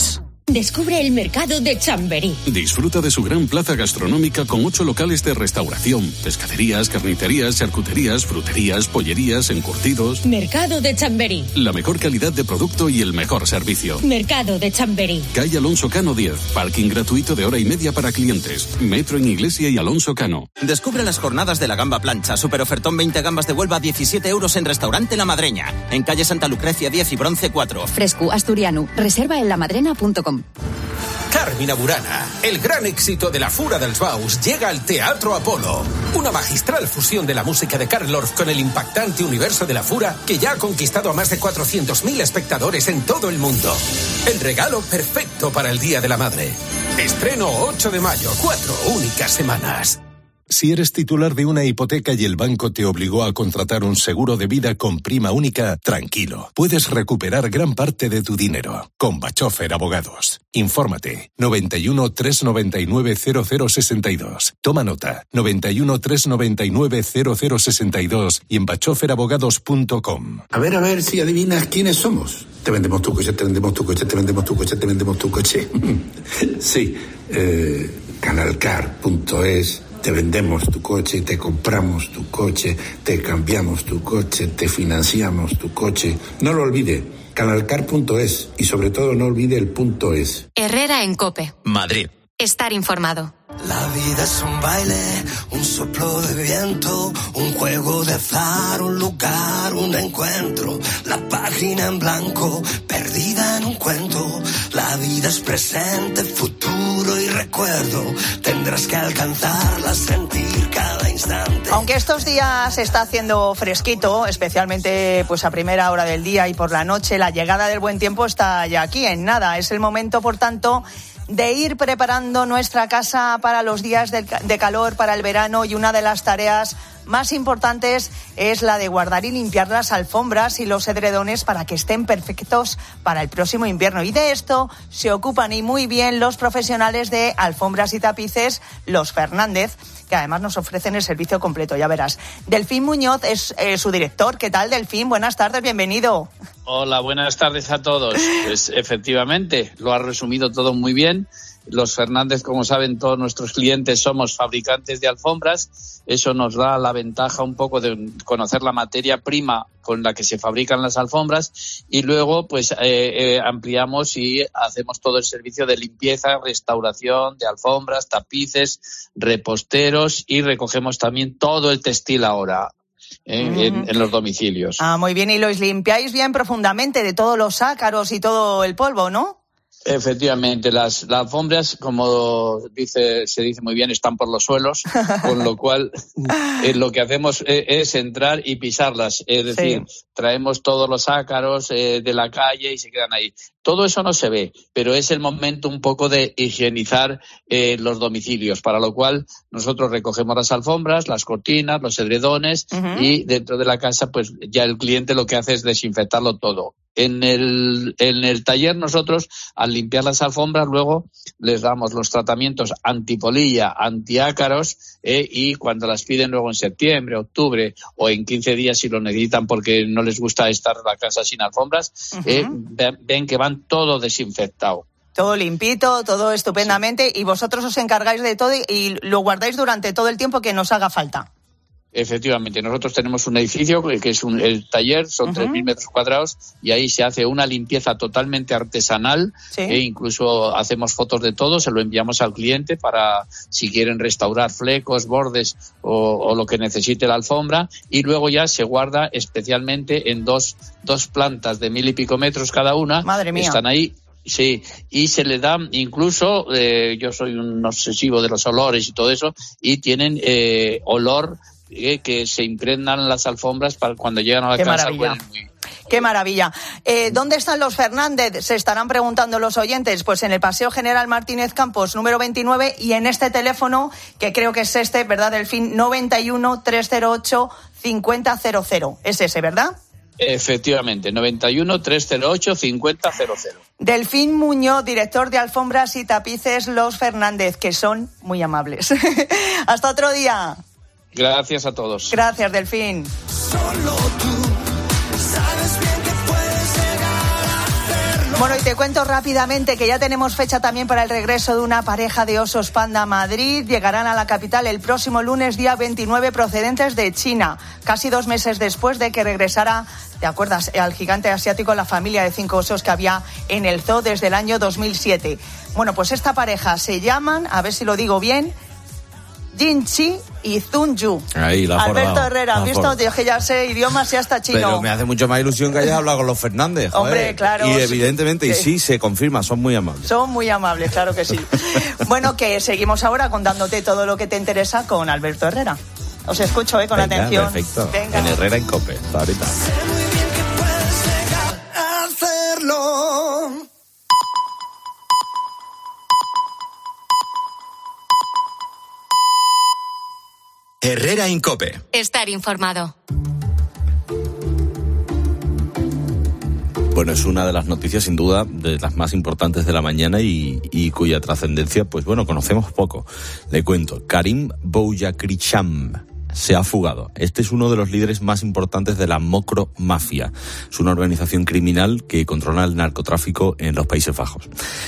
Descubre el mercado de Chamberí. Disfruta de su gran plaza gastronómica con 8 locales de restauración, pescaderías, carnicerías, charcuterías, fruterías, pollerías, encurtidos. Mercado de Chamberí. La mejor calidad de producto y el mejor servicio. Mercado de Chamberí. Calle Alonso Cano 10. Parking gratuito de 1.5 horas para clientes. Metro en Iglesia y Alonso Cano. Descubre las jornadas de la gamba plancha. Super ofertón 20 gambas de Huelva a 17 euros en Restaurante La Madreña. En calle Santa Lucrecia 10 y Bronce 4. Fresco asturiano. Reserva en lamadrena.com. Carmina Burana, el gran éxito de la Fura dels Baus, llega al Teatro Apolo. Una magistral fusión de la música de Carl Orff con el impactante universo de la Fura, que ya ha conquistado a más de 400.000 espectadores en todo el mundo. El regalo perfecto para el Día de la Madre. Estreno 8 de mayo, 4 únicas semanas. Si eres titular de una hipoteca y el banco te obligó a contratar un seguro de vida con prima única, tranquilo, puedes recuperar gran parte de tu dinero. Con Bachofer Abogados. Infórmate. 91 399 0062. Toma nota. 91 399 0062 y en bachoferabogados.com. A ver si adivinas quiénes somos. Te vendemos tu coche, te vendemos tu coche, te vendemos tu coche, te vendemos tu coche. Sí, canalcar.es. Te vendemos tu coche, te compramos tu coche, te cambiamos tu coche, te financiamos tu coche. No lo olvide, canalcar.es y sobre todo no olvide el .es. Herrera en COPE. Madrid. Estar informado. La vida es un baile, un soplo de viento, un juego de azar, un lugar, un encuentro. La página en blanco, perdida en un cuento. La vida es presente, futuro y recuerdo. Tendrás que alcanzarla, sentir cada instante. Aunque estos días está haciendo fresquito, especialmente pues a primera hora del día y por la noche, la llegada del buen tiempo está ya aquí en nada. Es el momento, por tanto, de ir preparando nuestra casa para los días de calor, para el verano, y una de las tareas más importantes es la de guardar y limpiar las alfombras y los edredones para que estén perfectos para el próximo invierno. Y de esto se ocupan y muy bien los profesionales de alfombras y tapices, los Fernández, que además nos ofrecen el servicio completo, ya verás. Delfín Muñoz es su director. ¿Qué tal, Delfín? Buenas tardes, bienvenido. Hola, buenas tardes a todos. Pues efectivamente, lo ha resumido todo muy bien. Los Fernández, como saben todos nuestros clientes, somos fabricantes de alfombras. Eso nos da la ventaja un poco de conocer la materia prima con la que se fabrican las alfombras, y luego pues ampliamos y hacemos todo el servicio de limpieza, restauración de alfombras, tapices, reposteros, y recogemos también todo el textil ahora. En los domicilios. Muy bien, y los limpiáis bien profundamente de todos los ácaros y todo el polvo, ¿no? Efectivamente, las alfombras, como se dice muy bien, están por los suelos, con lo cual lo que hacemos es entrar y pisarlas, es decir, traemos todos los ácaros de la calle y se quedan ahí. Todo eso no se ve, pero es el momento un poco de higienizar los domicilios, para lo cual nosotros recogemos las alfombras, las cortinas, los edredones, y dentro de la casa pues ya el cliente lo que hace es desinfectarlo todo. En el taller nosotros, al limpiar las alfombras, luego les damos los tratamientos antipolilla, antiácaros, y cuando las piden luego en septiembre, octubre o en 15 días si lo necesitan porque no les gusta estar la casa sin alfombras, ven que van todo desinfectado. Todo limpito, todo estupendamente, y vosotros os encargáis de todo y lo guardáis durante todo el tiempo que nos haga falta. Efectivamente, nosotros tenemos un edificio que es el taller, son 3.000 metros cuadrados, y ahí se hace una limpieza totalmente artesanal, e incluso hacemos fotos de todo, se lo enviamos al cliente para si quieren restaurar flecos, bordes o lo que necesite la alfombra, y luego ya se guarda especialmente en dos plantas de 1.000 y pico metros cada una. Madre mía. Están ahí. Sí, y se le da incluso, yo soy un obsesivo de los olores y todo eso, y tienen olor que se impregnan las alfombras para cuando llegan a la casa. Maravilla. ¡Qué maravilla! ¿Dónde están los Fernández? Se estarán preguntando los oyentes. Pues en el Paseo General Martínez Campos, número 29, y en este teléfono, que creo que es este, ¿verdad, Delfín? 91 308 5000. Es ese, ¿verdad? Efectivamente, 91 308 5000. Delfín Muñoz, director de alfombras y tapices Los Fernández, que son muy amables. Hasta otro día. Gracias a todos. Gracias, Delfín. Solo tú sabes bien que puedes llegar a hacerlo. Bueno, y te cuento rápidamente que ya tenemos fecha también para el regreso de una pareja de osos panda a Madrid. Llegarán a la capital el próximo lunes, día 29, procedentes de China, casi 2 meses después de que regresara, ¿te acuerdas?, al gigante asiático, la familia de 5 osos que había en el zoo desde el año 2007. Bueno, pues esta pareja se llaman, a ver si lo digo bien, Jinchi y Zunyu. Ahí, la Alberto forma, Herrera, ¿has visto? Yo que ya sé idiomas y hasta chino. Pero me hace mucho más ilusión que hayas hablado con los Fernández. Hombre, claro. Y evidentemente, sí. Y sí, se confirma, son muy amables. Son muy amables, claro que sí. Bueno, que seguimos ahora contándote todo lo que te interesa con Alberto Herrera. Os escucho, con atención. Perfecto. Venga. En Herrera en COPE. Hasta ahorita. Hacerlo. Herrera en COPE. Estar informado. Bueno, es una de las noticias, sin duda, de las más importantes de la mañana y cuya trascendencia, pues bueno, conocemos poco. Le cuento, Karim Bouyakrisham se ha fugado. Este es uno de los líderes más importantes de la Mocro Mafia. Es una organización criminal que controla el narcotráfico en los Países Bajos.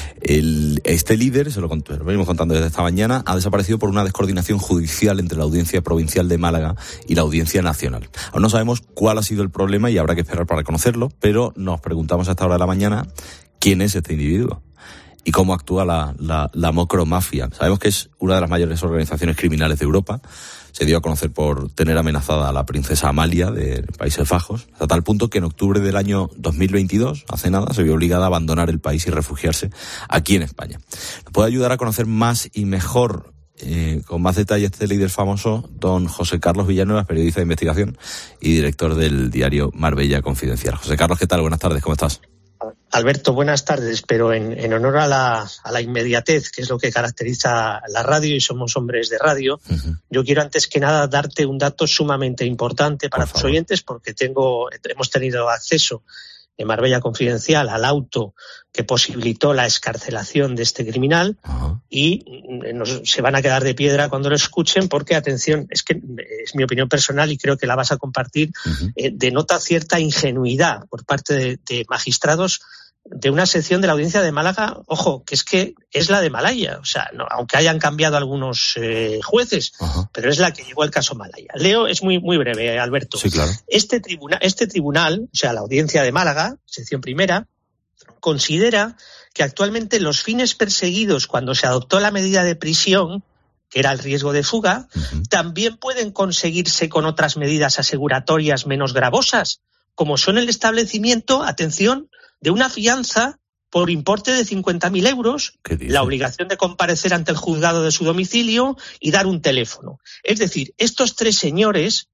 Este líder, se lo venimos contando desde esta mañana, ha desaparecido por una descoordinación judicial entre la Audiencia Provincial de Málaga y la Audiencia Nacional. Aún no sabemos cuál ha sido el problema y habrá que esperar para conocerlo, pero nos preguntamos a esta hora de la mañana quién es este individuo y cómo actúa la Mocro Mafia. Sabemos que es una de las mayores organizaciones criminales de Europa. Se dio a conocer por tener amenazada a la princesa Amalia de Países Bajos, hasta tal punto que en octubre del año 2022, hace nada, se vio obligada a abandonar el país y refugiarse aquí en España. Nos puede ayudar a conocer más y mejor, con más detalle, este líder famoso, don José Carlos Villanueva, periodista de investigación y director del diario Marbella Confidencial. José Carlos, ¿qué tal? Buenas tardes, ¿cómo estás? Alberto, buenas tardes, pero en honor a la inmediatez, que es lo que caracteriza la radio, y somos hombres de radio, yo quiero antes que nada darte un dato sumamente importante para tus oyentes, porque hemos tenido acceso en Marbella Confidencial al auto que posibilitó la excarcelación de este criminal y se van a quedar de piedra cuando lo escuchen porque, atención, es que es mi opinión personal y creo que la vas a compartir, denota cierta ingenuidad por parte de magistrados de una sección de la Audiencia de Málaga, ojo, que es la de Malaya, o sea, no, aunque hayan cambiado algunos jueces, pero es la que llevó el caso Malaya. Leo, es muy muy breve, Alberto. Sí, claro. Este tribunal, o sea, la Audiencia de Málaga, sección primera, considera que actualmente los fines perseguidos cuando se adoptó la medida de prisión, que era el riesgo de fuga, también pueden conseguirse con otras medidas aseguratorias menos gravosas, como son el establecimiento, atención, de una fianza por importe de 50.000 euros, la obligación de comparecer ante el juzgado de su domicilio y dar un teléfono. Es decir, estos tres señores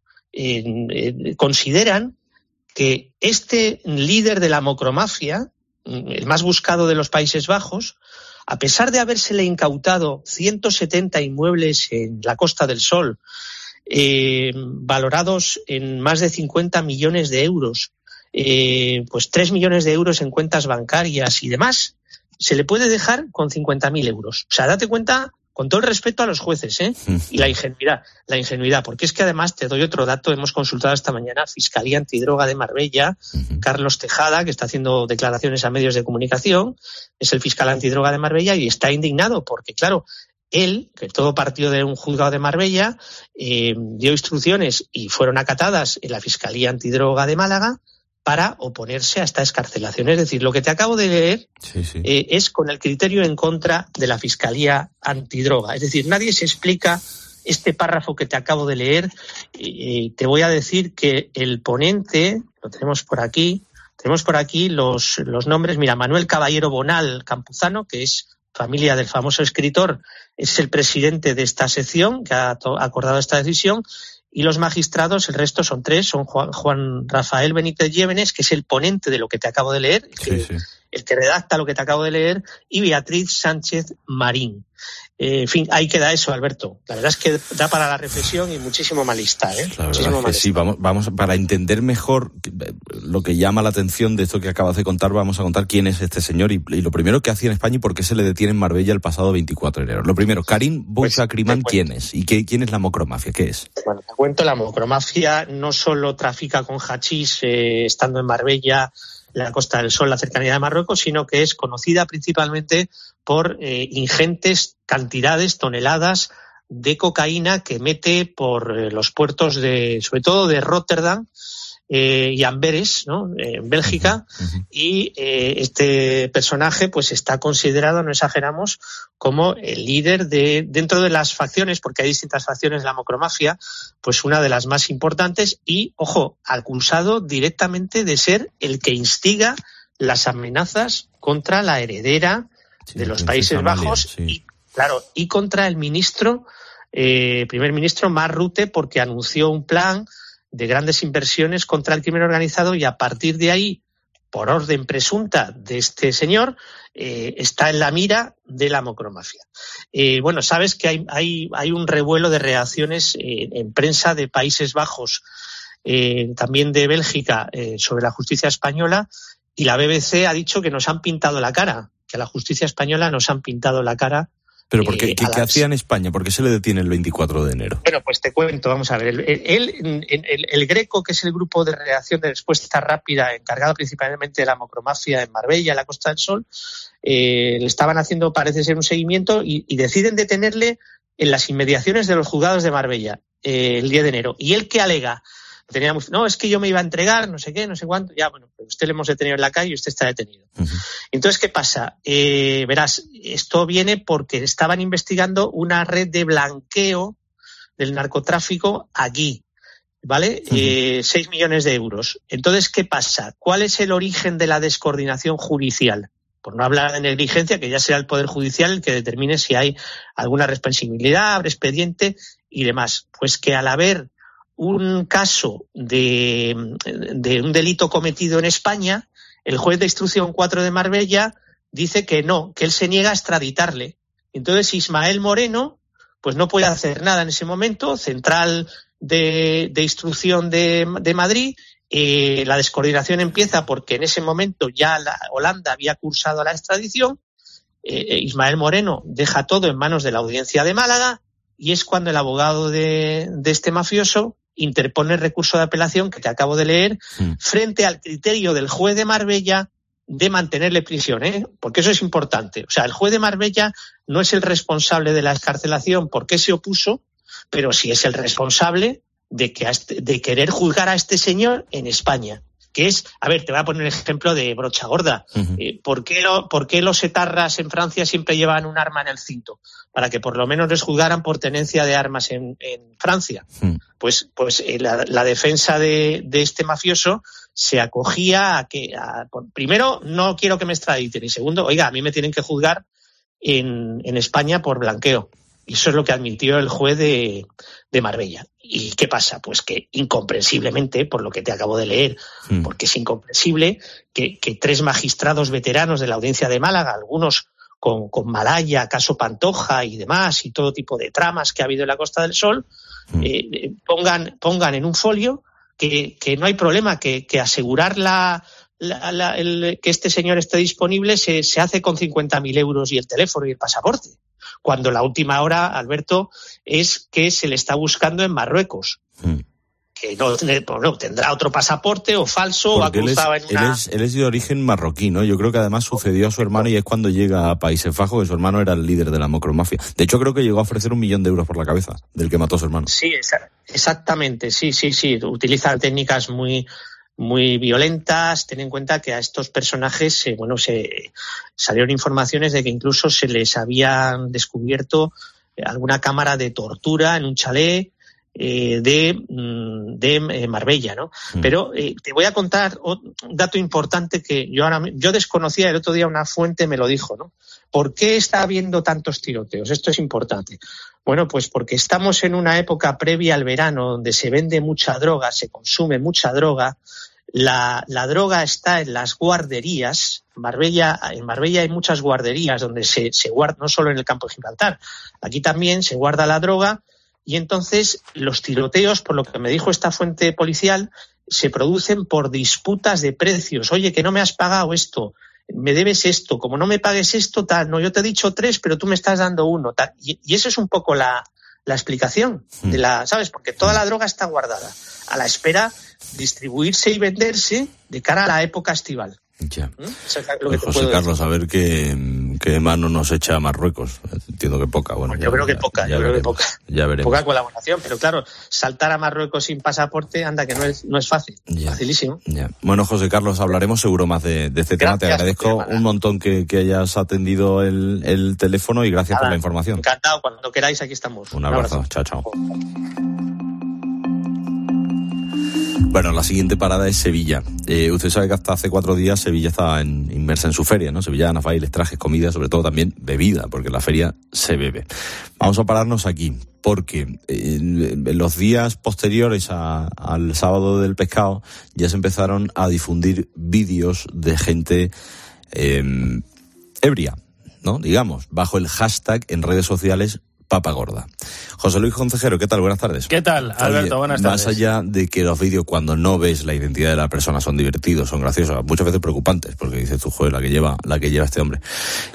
consideran que este líder de la mocromafia, el más buscado de los Países Bajos, a pesar de habérsele incautado 170 inmuebles en la Costa del Sol, valorados en más de 50 millones de euros, pues 3 millones de euros en cuentas bancarias y demás, se le puede dejar con 50.000 euros. O sea, date cuenta, con todo el respeto a los jueces, y la ingenuidad, porque es que además te doy otro dato, hemos consultado esta mañana Fiscalía Antidroga de Marbella, Carlos Tejada, que está haciendo declaraciones a medios de comunicación, es el fiscal antidroga de Marbella y está indignado porque, claro, él, que todo partió de un juzgado de Marbella, dio instrucciones y fueron acatadas en la Fiscalía Antidroga de Málaga para oponerse a esta excarcelación. Es decir, lo que te acabo de leer es con el criterio en contra de la Fiscalía Antidroga. Es decir, nadie se explica este párrafo que te acabo de leer. Te voy a decir que el ponente, lo tenemos por aquí los nombres. Mira, Manuel Caballero Bonal Campuzano, que es familia del famoso escritor, es el presidente de esta sección que ha acordado esta decisión. Y los magistrados, el resto son tres, son Juan Rafael Benítez Llévenes, que es el ponente de lo que te acabo de leer, el que redacta lo que te acabo de leer, y Beatriz Sánchez Marín. En fin, ahí queda eso, Alberto. La verdad es que da para la reflexión y muchísimo malestar, La verdad es que sí, vamos para entender mejor lo que llama la atención de esto que acabas de contar, vamos a contar quién es este señor y lo primero que hacía en España y por qué se le detiene en Marbella el pasado 24 de enero. Lo primero, Karim Bouyakrisham, ¿quién es? ¿Y quién es la mocromafia? ¿Qué es? Bueno, te cuento, la mocromafia no solo trafica con hachís estando en Marbella la Costa del Sol, la cercanía de Marruecos, sino que es conocida principalmente por ingentes cantidades, toneladas de cocaína que mete por los puertos sobre todo de Rotterdam y Amberes, ¿no? En Bélgica. Y este personaje pues está considerado, no exageramos, como el líder dentro de las facciones, porque hay distintas facciones de la macromafia, pues una de las más importantes y, ojo, acusado directamente de ser el que instiga las amenazas contra la heredera de los Países Bajos y contra el primer ministro Mark Rutte, porque anunció un plan de grandes inversiones contra el crimen organizado y a partir de ahí, por orden presunta de este señor, está en la mira de la macromafia. Bueno, sabes que hay un revuelo de reacciones en prensa de Países Bajos, también de Bélgica, sobre la justicia española, y la BBC ha dicho que nos han pintado la cara, que a la justicia española nos han pintado la cara. ¿Pero por qué? ¿Qué hacía en España? ¿Por qué se le detiene el 24 de enero? Bueno, pues te cuento, vamos a ver. El Greco, que es el grupo de reacción de respuesta rápida encargado principalmente de la macromafia en Marbella, en la Costa del Sol, le estaban haciendo, parece ser, un seguimiento y deciden detenerle en las inmediaciones de los juzgados de Marbella el 10 de enero. ¿Y él qué alega? No, es que yo me iba a entregar, no sé qué, no sé cuánto. Ya, bueno, pues usted le hemos detenido en la calle y usted está detenido. Entonces, ¿qué pasa? Verás, esto viene porque estaban investigando una red de blanqueo del narcotráfico aquí, ¿vale? 6 millones de euros. Entonces, ¿qué pasa? ¿Cuál es el origen de la descoordinación judicial? Por no hablar de negligencia, que ya será el Poder Judicial el que determine si hay alguna responsabilidad, abre expediente y demás. Pues que al haber un caso de un delito cometido en España, el juez de instrucción 4 de Marbella dice que no, que él se niega a extraditarle. Entonces Ismael Moreno pues no puede hacer nada en ese momento, central de instrucción de Madrid. La descoordinación empieza porque en ese momento ya Holanda había cursado la extradición. Ismael Moreno deja todo en manos de la Audiencia de Málaga y es cuando el abogado de este mafioso interpone el recurso de apelación que te acabo de leer frente al criterio del juez de Marbella de mantenerle prisión, porque eso es importante. O sea, el juez de Marbella no es el responsable de la excarcelación porque se opuso, pero sí es el responsable de querer juzgar a este señor en España. Que es, a ver, te voy a poner el ejemplo de brocha gorda. ¿Por qué los etarras en Francia siempre llevaban un arma en el cinto? Para que por lo menos les juzgaran por tenencia de armas en Francia. Pues la defensa de este mafioso se acogía a que, primero, no quiero que me extraditen, y segundo, oiga, a mí me tienen que juzgar en España por blanqueo. Y eso es lo que admitió el juez de Marbella. ¿Y qué pasa? Pues que incomprensiblemente, por lo que te acabo de leer, porque es incomprensible que 3 magistrados veteranos de la Audiencia de Málaga, algunos con Malaya, caso Pantoja y demás, y todo tipo de tramas que ha habido en la Costa del Sol, pongan en un folio que no hay problema, que asegurar que este señor esté disponible se hace con 50.000 euros y el teléfono y el pasaporte. Cuando la última hora, Alberto, es que se le está buscando en Marruecos. Que no tendrá otro pasaporte o falso. Porque o ha cruzado él es de origen marroquí, ¿no? Yo creo que además sucedió a su hermano y es cuando llega a Países Bajos, que su hermano era el líder de la macromafia. De hecho, creo que llegó a ofrecer 1 millón de euros por la cabeza del que mató a su hermano. Sí, exactamente, sí. Utilizan técnicas muy violentas. Ten en cuenta que a estos personajes se salieron informaciones de que incluso se les habían descubierto alguna cámara de tortura en un chalet de Marbella, ¿no? Pero te voy a contar un dato importante que yo desconocía. El otro día una fuente me lo dijo, ¿no? ¿Por qué está habiendo tantos tiroteos? Esto es importante. Bueno, pues porque estamos en una época previa al verano donde se vende mucha droga, se consume mucha droga. La droga está en las guarderías. En Marbella hay muchas guarderías donde se guarda, no solo en el campo de Gibraltar, aquí también se guarda la droga. Y entonces los tiroteos, por lo que me dijo esta fuente policial, se producen por disputas de precios. Oye, que no me has pagado esto, me debes esto, como no me pagues esto, tal. No, yo te he dicho 3, pero tú me estás dando 1, tal. Y eso es un poco la explicación de ¿sabes? Porque toda la droga está guardada a la espera de distribuirse y venderse de cara a la época estival. Ya. Lo que José Carlos, a ver qué mano nos echa Marruecos. Entiendo que poca. Bueno, yo creo que poca. Ya veremos. Poca colaboración, pero claro, saltar a Marruecos sin pasaporte, anda, que no es fácil. Facilísimo. Ya. Bueno, José Carlos, hablaremos seguro más de este tema. Te agradezco un montón que hayas atendido el teléfono y gracias por la información. Encantado, cuando queráis, aquí estamos. Un abrazo. Chao. Bueno, la siguiente parada es Sevilla. Usted sabe que hasta hace 4 días Sevilla estaba inmersa en su feria, ¿no? Sevillanas, bailes, trajes, comida, sobre todo también bebida, porque en la feria se bebe. Vamos a pararnos aquí, porque en los días posteriores al sábado del pescado ya se empezaron a difundir vídeos de gente ebria, ¿no? Digamos, bajo el hashtag en redes sociales Papa Gorda. José Luis Concejero, ¿qué tal? Buenas tardes. ¿Qué tal, Alberto? Buenas tardes. Más allá de que los vídeos, cuando no ves la identidad de la persona, son divertidos, son graciosos, muchas veces preocupantes, porque dices tú, joder, la que lleva este hombre.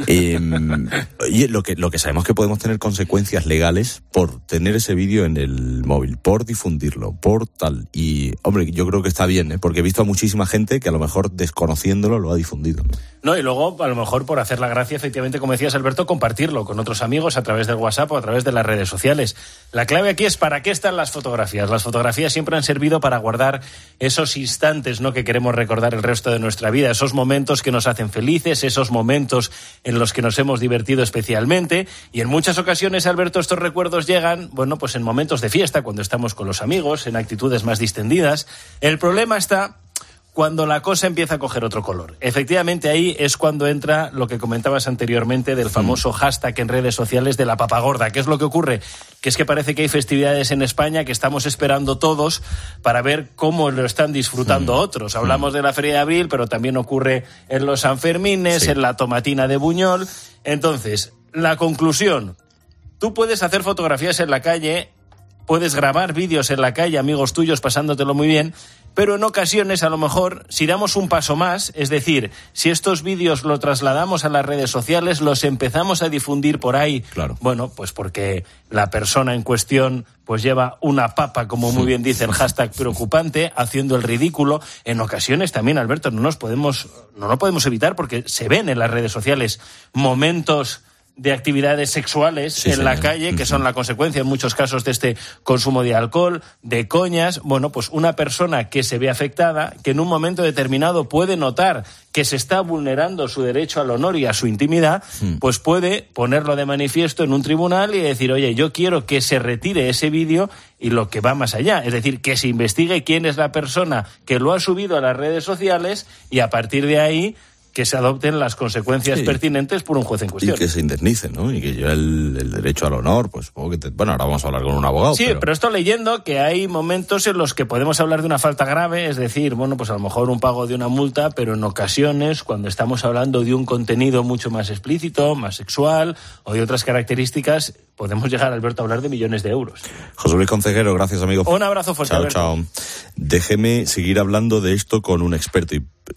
Y lo que sabemos que podemos tener consecuencias legales por tener ese vídeo en el móvil, por difundirlo, por tal. Y, hombre, yo creo que está bien, porque he visto a muchísima gente que a lo mejor desconociéndolo lo ha difundido, ¿no? Y luego, a lo mejor por hacer la gracia, efectivamente, como decías, Alberto, compartirlo con otros amigos a través del WhatsApp o a través de las redes sociales. La clave aquí es para qué están las fotografías. Las fotografías siempre han servido para guardar esos instantes, ¿no?, que queremos recordar el resto de nuestra vida, esos momentos que nos hacen felices, esos momentos en los que nos hemos divertido especialmente. Y en muchas ocasiones, Alberto, estos recuerdos llegan, bueno, pues en momentos de fiesta, cuando estamos con los amigos, en actitudes más distendidas. El problema está cuando la cosa empieza a coger otro color. Efectivamente, ahí es cuando entra lo que comentabas anteriormente del famoso hashtag en redes sociales de la Papa Gorda. ¿Qué es lo que ocurre? Que es que parece que hay festividades en España que estamos esperando todos para ver cómo lo están disfrutando otros. Hablamos de la Feria de Abril, pero también ocurre en los Sanfermines, en la Tomatina de Buñol. Entonces, la conclusión: tú puedes hacer fotografías en la calle, puedes grabar vídeos en la calle, amigos tuyos, pasándotelo muy bien, pero en ocasiones, a lo mejor, si damos un paso más, es decir, si estos vídeos los trasladamos a las redes sociales, los empezamos a difundir por ahí, claro. Bueno, pues porque la persona en cuestión pues lleva una papa, como muy bien dice el hashtag preocupante, haciendo el ridículo. En ocasiones también, Alberto, no lo podemos evitar, porque se ven en las redes sociales momentos de actividades sexuales en la calle, que son la consecuencia en muchos casos de este consumo de alcohol, de coñas. Bueno, pues una persona que se ve afectada, que en un momento determinado puede notar que se está vulnerando su derecho al honor y a su intimidad, pues puede ponerlo de manifiesto en un tribunal y decir, oye, yo quiero que se retire ese vídeo, y lo que va más allá, es decir, que se investigue quién es la persona que lo ha subido a las redes sociales, y a partir de ahí que se adopten las consecuencias pertinentes por un juez en cuestión. Y que se indemnicen, ¿no? Y que lleve el derecho al honor, pues supongo que bueno, ahora vamos a hablar con un abogado. Sí, pero estoy leyendo que hay momentos en los que podemos hablar de una falta grave, es decir, bueno, pues a lo mejor un pago de una multa, pero en ocasiones, cuando estamos hablando de un contenido mucho más explícito, más sexual o de otras características, podemos llegar, Alberto, a hablar de millones de euros. José Luis Concejero, gracias, amigo. Un abrazo fuerte, chao, Alberto. Chao. Déjeme seguir hablando de esto con un experto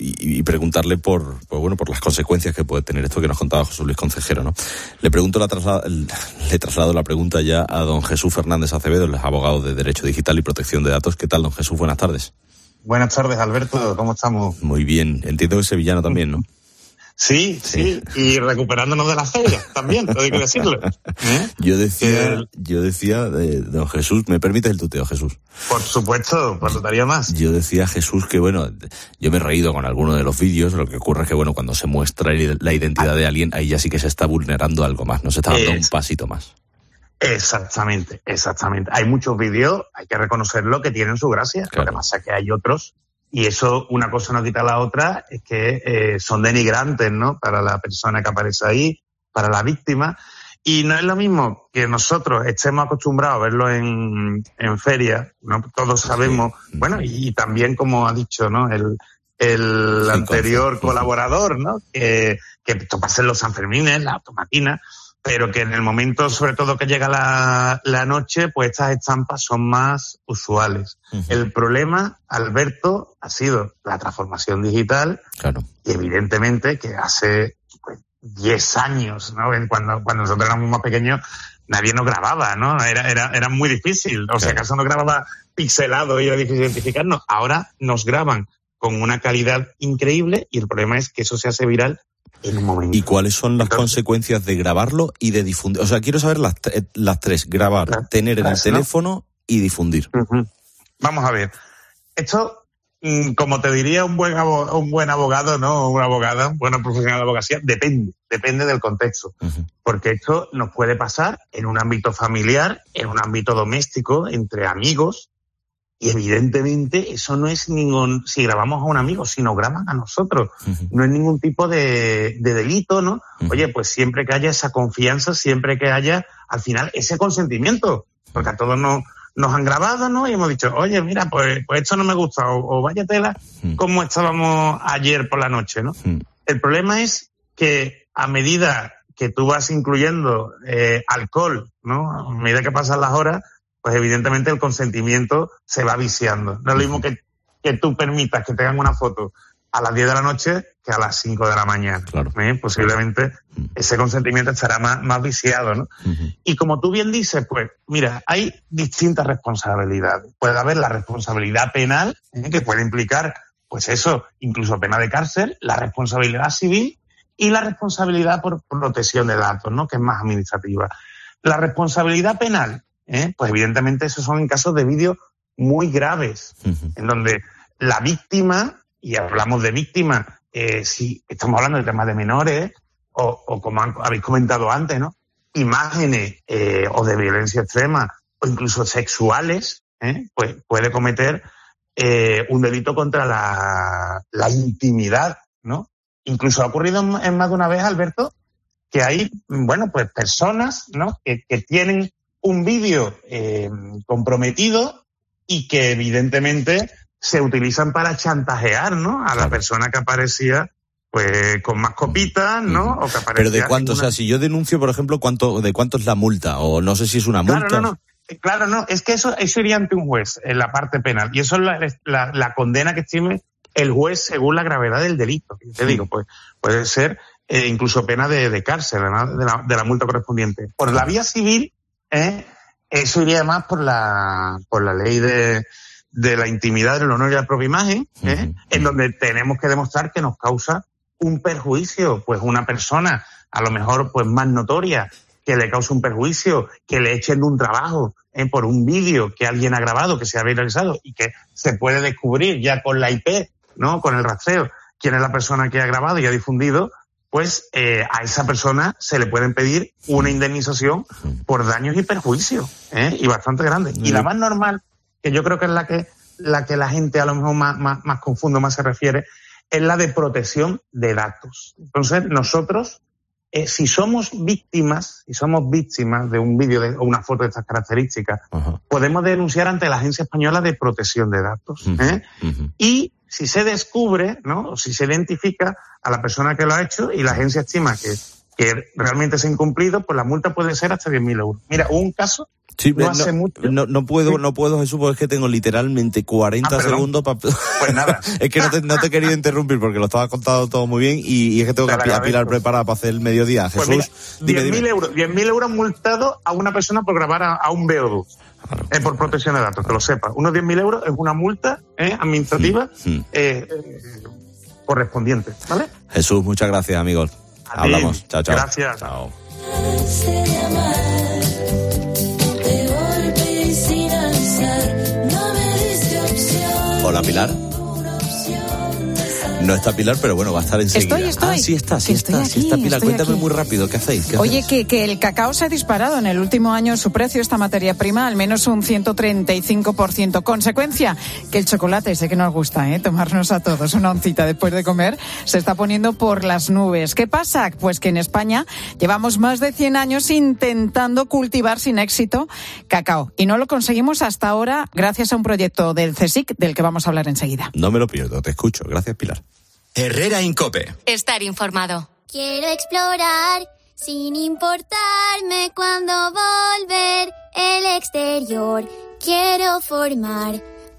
y preguntarle por las consecuencias que puede tener esto que nos contaba José Luis Concejero, ¿no? Le traslado la pregunta ya a don Jesús Fernández Acevedo, el abogado de Derecho Digital y Protección de Datos. ¿Qué tal, don Jesús? Buenas tardes. Buenas tardes, Alberto. ¿Cómo estamos? Muy bien. Entiendo que es sevillano también, ¿no? Sí, y recuperándonos de la feria también, todo hay que decirlo. Yo decía, don Jesús, ¿me permites el tuteo, Jesús? Por supuesto, faltaría más. Yo decía, Jesús, que bueno, yo me he reído con alguno de los vídeos, lo que ocurre es que bueno, cuando se muestra la identidad de alguien, ahí ya sí que se está vulnerando algo más, no se está dando un pasito más. Exactamente. Hay muchos vídeos, hay que reconocerlo, que tienen su gracia. Claro. Lo que pasa es que hay otros, y eso, una cosa no quita la otra, es que son denigrantes, ¿no? Para la persona que aparece ahí, para la víctima. Y no es lo mismo que nosotros estemos acostumbrados a verlo en feria, ¿no? Todos sabemos, bueno, y también, como ha dicho, ¿no? El anterior colaborador, ¿no? Que esto pasa en los Sanfermines, la Tomatina, pero que en el momento, sobre todo que llega la noche, pues estas estampas son más usuales. Uh-huh. El problema, Alberto, ha sido la transformación digital. Claro. Y evidentemente que hace 10 años, ¿no? Cuando nosotros éramos más pequeños, nadie nos grababa, ¿no? Era muy difícil. O sea, acaso nos grababa pixelado y era difícil identificarnos. Ahora nos graban con una calidad increíble, y el problema es que eso se hace viral en un momento. ¿Y cuáles son las consecuencias de grabarlo y de difundir? O sea, quiero saber las tres: grabar, tener en el teléfono y difundir. Vamos a ver. Esto, como te diría un buen abogado, ¿no? Una abogada, un buen profesional de abogacía, depende del contexto. Porque esto nos puede pasar en un ámbito familiar, en un ámbito doméstico, entre amigos. Y evidentemente eso no es si grabamos a un amigo, si nos graban a nosotros. No es ningún tipo de delito, ¿no? Oye, pues siempre que haya esa confianza, siempre que haya, al final, ese consentimiento. Porque a todos nos han grabado, ¿no? Y hemos dicho, oye, mira, pues esto no me gusta, o vaya tela, como estábamos ayer por la noche, ¿no? El problema es que a medida que tú vas incluyendo alcohol, ¿no? A medida que pasan las horas, pues evidentemente el consentimiento se va viciando. No es lo mismo que tú permitas que te hagan una foto a las 10 de la noche que a las 5 de la mañana. Claro. Posiblemente ese consentimiento estará más viciado, ¿no? Y como tú bien dices, pues mira, hay distintas responsabilidades. Puede haber la responsabilidad penal, que puede implicar, pues eso, incluso pena de cárcel, la responsabilidad civil y la responsabilidad por protección de datos, ¿no? Que es más administrativa. La responsabilidad penal, pues evidentemente esos son en casos de vídeos muy graves, en donde la víctima, y hablamos de víctima, si estamos hablando de temas de menores, o como habéis comentado antes, ¿no? Imágenes o de violencia extrema, o incluso sexuales, pues puede cometer un delito contra la intimidad, ¿no? Incluso ha ocurrido en más de una vez, Alberto, que hay, bueno, pues personas, ¿no? que tienen un vídeo comprometido y que evidentemente se utilizan para chantajear, ¿no? A la persona que aparecía pues con más copitas, ¿no? O que aparecía. Pero ¿de cuánto? O sea, si yo denuncio, por ejemplo, ¿de cuánto es la multa? O no sé si es una multa. Claro, no. Es que eso iría ante un juez en la parte penal. Y eso es la condena que estime el juez según la gravedad del delito. Te digo, pues puede ser incluso pena de cárcel, ¿no? de la multa correspondiente. Por la vía civil, eso iría más por la ley de la intimidad, del honor y la propia imagen, en donde tenemos que demostrar que nos causa un perjuicio, pues una persona a lo mejor pues más notoria, que le causa un perjuicio, que le echen de un trabajo por un vídeo que alguien ha grabado, que se ha viralizado y que se puede descubrir ya con la IP, ¿no? Con el rastreo, quién es la persona que ha grabado y ha difundido, pues a esa persona se le pueden pedir una indemnización por daños y perjuicios, y bastante grande. Y la más normal, que yo creo que es la que la gente a lo mejor más confunde, más se refiere, es la de protección de datos. Entonces, nosotros, si somos víctimas de un vídeo o una foto de estas características, podemos denunciar ante la Agencia Española de Protección de Datos. Y si se descubre, ¿no? O si se identifica a la persona que lo ha hecho y la agencia estima que realmente se ha incumplido, pues la multa puede ser hasta 10.000 euros. Mira, hubo un caso. Sí, no puedo, Jesús, porque es que tengo literalmente 40 segundos para... Pues nada. Es que no te he querido interrumpir porque lo estaba contando todo muy bien y es que tengo que a Pilar preparada para hacer el mediodía. Jesús, pues mira, 10.000 euros multado a una persona por grabar a un VO2. Claro. Por protección de datos, que lo sepa. Unos 10.000 euros es una multa administrativa correspondiente, ¿vale? Jesús, muchas gracias, amigos. Hablamos. Chao. Gracias. Chao. Hola, Pilar. No está Pilar, pero bueno, va a estar enseguida. Estoy. Sí está Pilar. Cuéntame muy rápido, ¿qué hacéis? Oye, que el cacao se ha disparado en el último año su precio, esta materia prima, al menos un 135%. Consecuencia, que el chocolate, sé que nos gusta, tomarnos a todos una oncita después de comer, se está poniendo por las nubes. ¿Qué pasa? Pues que en España llevamos más de 100 años intentando cultivar sin éxito cacao. Y no lo conseguimos hasta ahora gracias a un proyecto del CSIC, del que vamos a hablar enseguida. No me lo pierdo, te escucho. Gracias, Pilar. Herrera Incope. Estar informado. Quiero explorar sin importarme cuándo volver el exterior. Quiero formar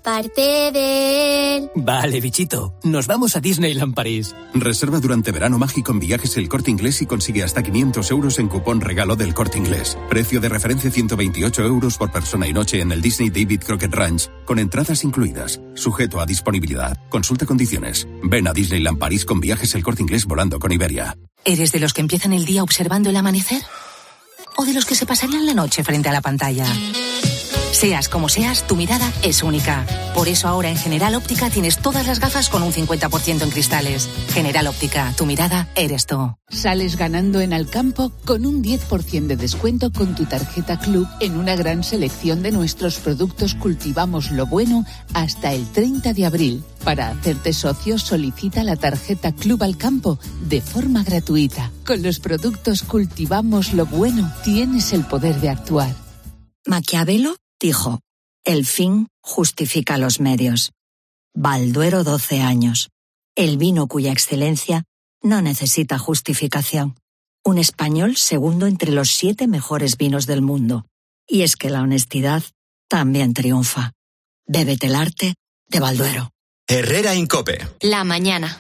parte de él. Vale, bichito. Nos vamos a Disneyland París. Reserva durante verano mágico en Viajes El Corte Inglés y consigue hasta 500 euros en cupón regalo del Corte Inglés. Precio de referencia 128 euros por persona y noche en el Disney David Crockett Ranch, con entradas incluidas. Sujeto a disponibilidad. Consulta condiciones. Ven a Disneyland París con Viajes El Corte Inglés volando con Iberia. ¿Eres de los que empiezan el día observando el amanecer? ¿O de los que se pasarían la noche frente a la pantalla? Seas como seas, tu mirada es única. Por eso ahora en General Óptica tienes todas las gafas con un 50% en cristales. General Óptica, tu mirada eres tú. Sales ganando en Alcampo con un 10% de descuento con tu tarjeta Club en una gran selección de nuestros productos Cultivamos lo Bueno hasta el 30 de abril. Para hacerte socio, solicita la tarjeta Club Alcampo de forma gratuita. Con los productos Cultivamos lo Bueno tienes el poder de actuar. Maquiavelo dijo, el fin justifica los medios. Balduero 12 años. El vino cuya excelencia no necesita justificación. Un español segundo entre los 7 mejores vinos del mundo. Y es que la honestidad también triunfa. Bébete el arte de Balduero. Herrera Incope. La mañana.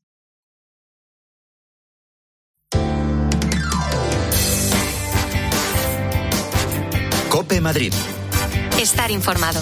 Cope Madrid. Estar informado.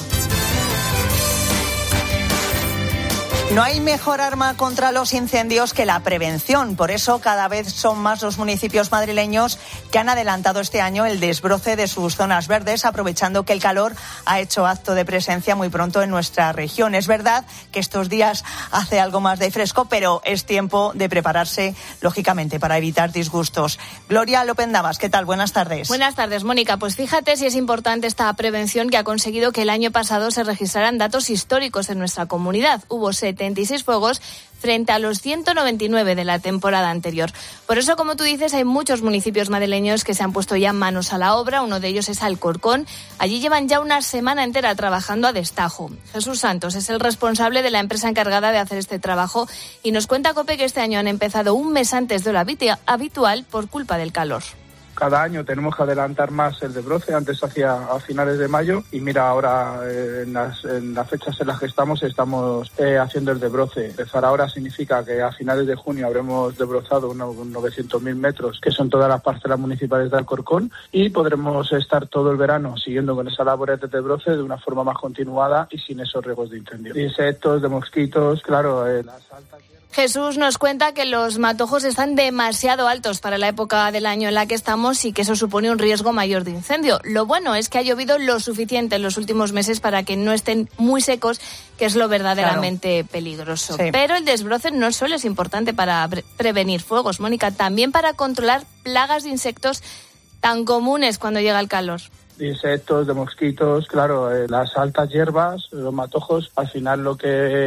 No hay mejor arma contra los incendios que la prevención. Por eso cada vez son más los municipios madrileños que han adelantado este año el desbroce de sus zonas verdes, aprovechando que el calor ha hecho acto de presencia muy pronto en nuestra región. Es verdad que estos días hace algo más de fresco, pero es tiempo de prepararse, lógicamente, para evitar disgustos. Gloria López Navas, ¿qué tal? Buenas tardes. Buenas tardes, Mónica. Pues fíjate si es importante esta prevención que ha conseguido que el año pasado se registraran datos históricos en nuestra comunidad. Hubo 76 fuegos frente a los 199 de la temporada anterior. Por eso, como tú dices, hay muchos municipios madrileños que se han puesto ya manos a la obra. Uno de ellos es Alcorcón. Allí llevan ya una semana entera trabajando a destajo. Jesús Santos es el responsable de la empresa encargada de hacer este trabajo y nos cuenta, COPE, que este año han empezado un mes antes de lo habitual por culpa del calor. Cada año tenemos que adelantar más el desbroce, antes hacía a finales de mayo y mira ahora en las fechas en las que estamos haciendo el desbroce. Empezar ahora significa que a finales de junio habremos desbrozado unos 900.000 metros, que son todas las parcelas municipales de Alcorcón, y podremos estar todo el verano siguiendo con esas labores de desbroce de una forma más continuada y sin esos riesgos de incendio. De insectos, de mosquitos, claro, las altas... Jesús nos cuenta que los matojos están demasiado altos para la época del año en la que estamos y que eso supone un riesgo mayor de incendio. Lo bueno es que ha llovido lo suficiente en los últimos meses para que no estén muy secos, que es lo verdaderamente peligroso. Sí. Pero el desbroce no solo es importante para prevenir fuegos, Mónica, también para controlar plagas de insectos tan comunes cuando llega el calor. De insectos, de mosquitos, claro, las altas hierbas, los matojos, al final lo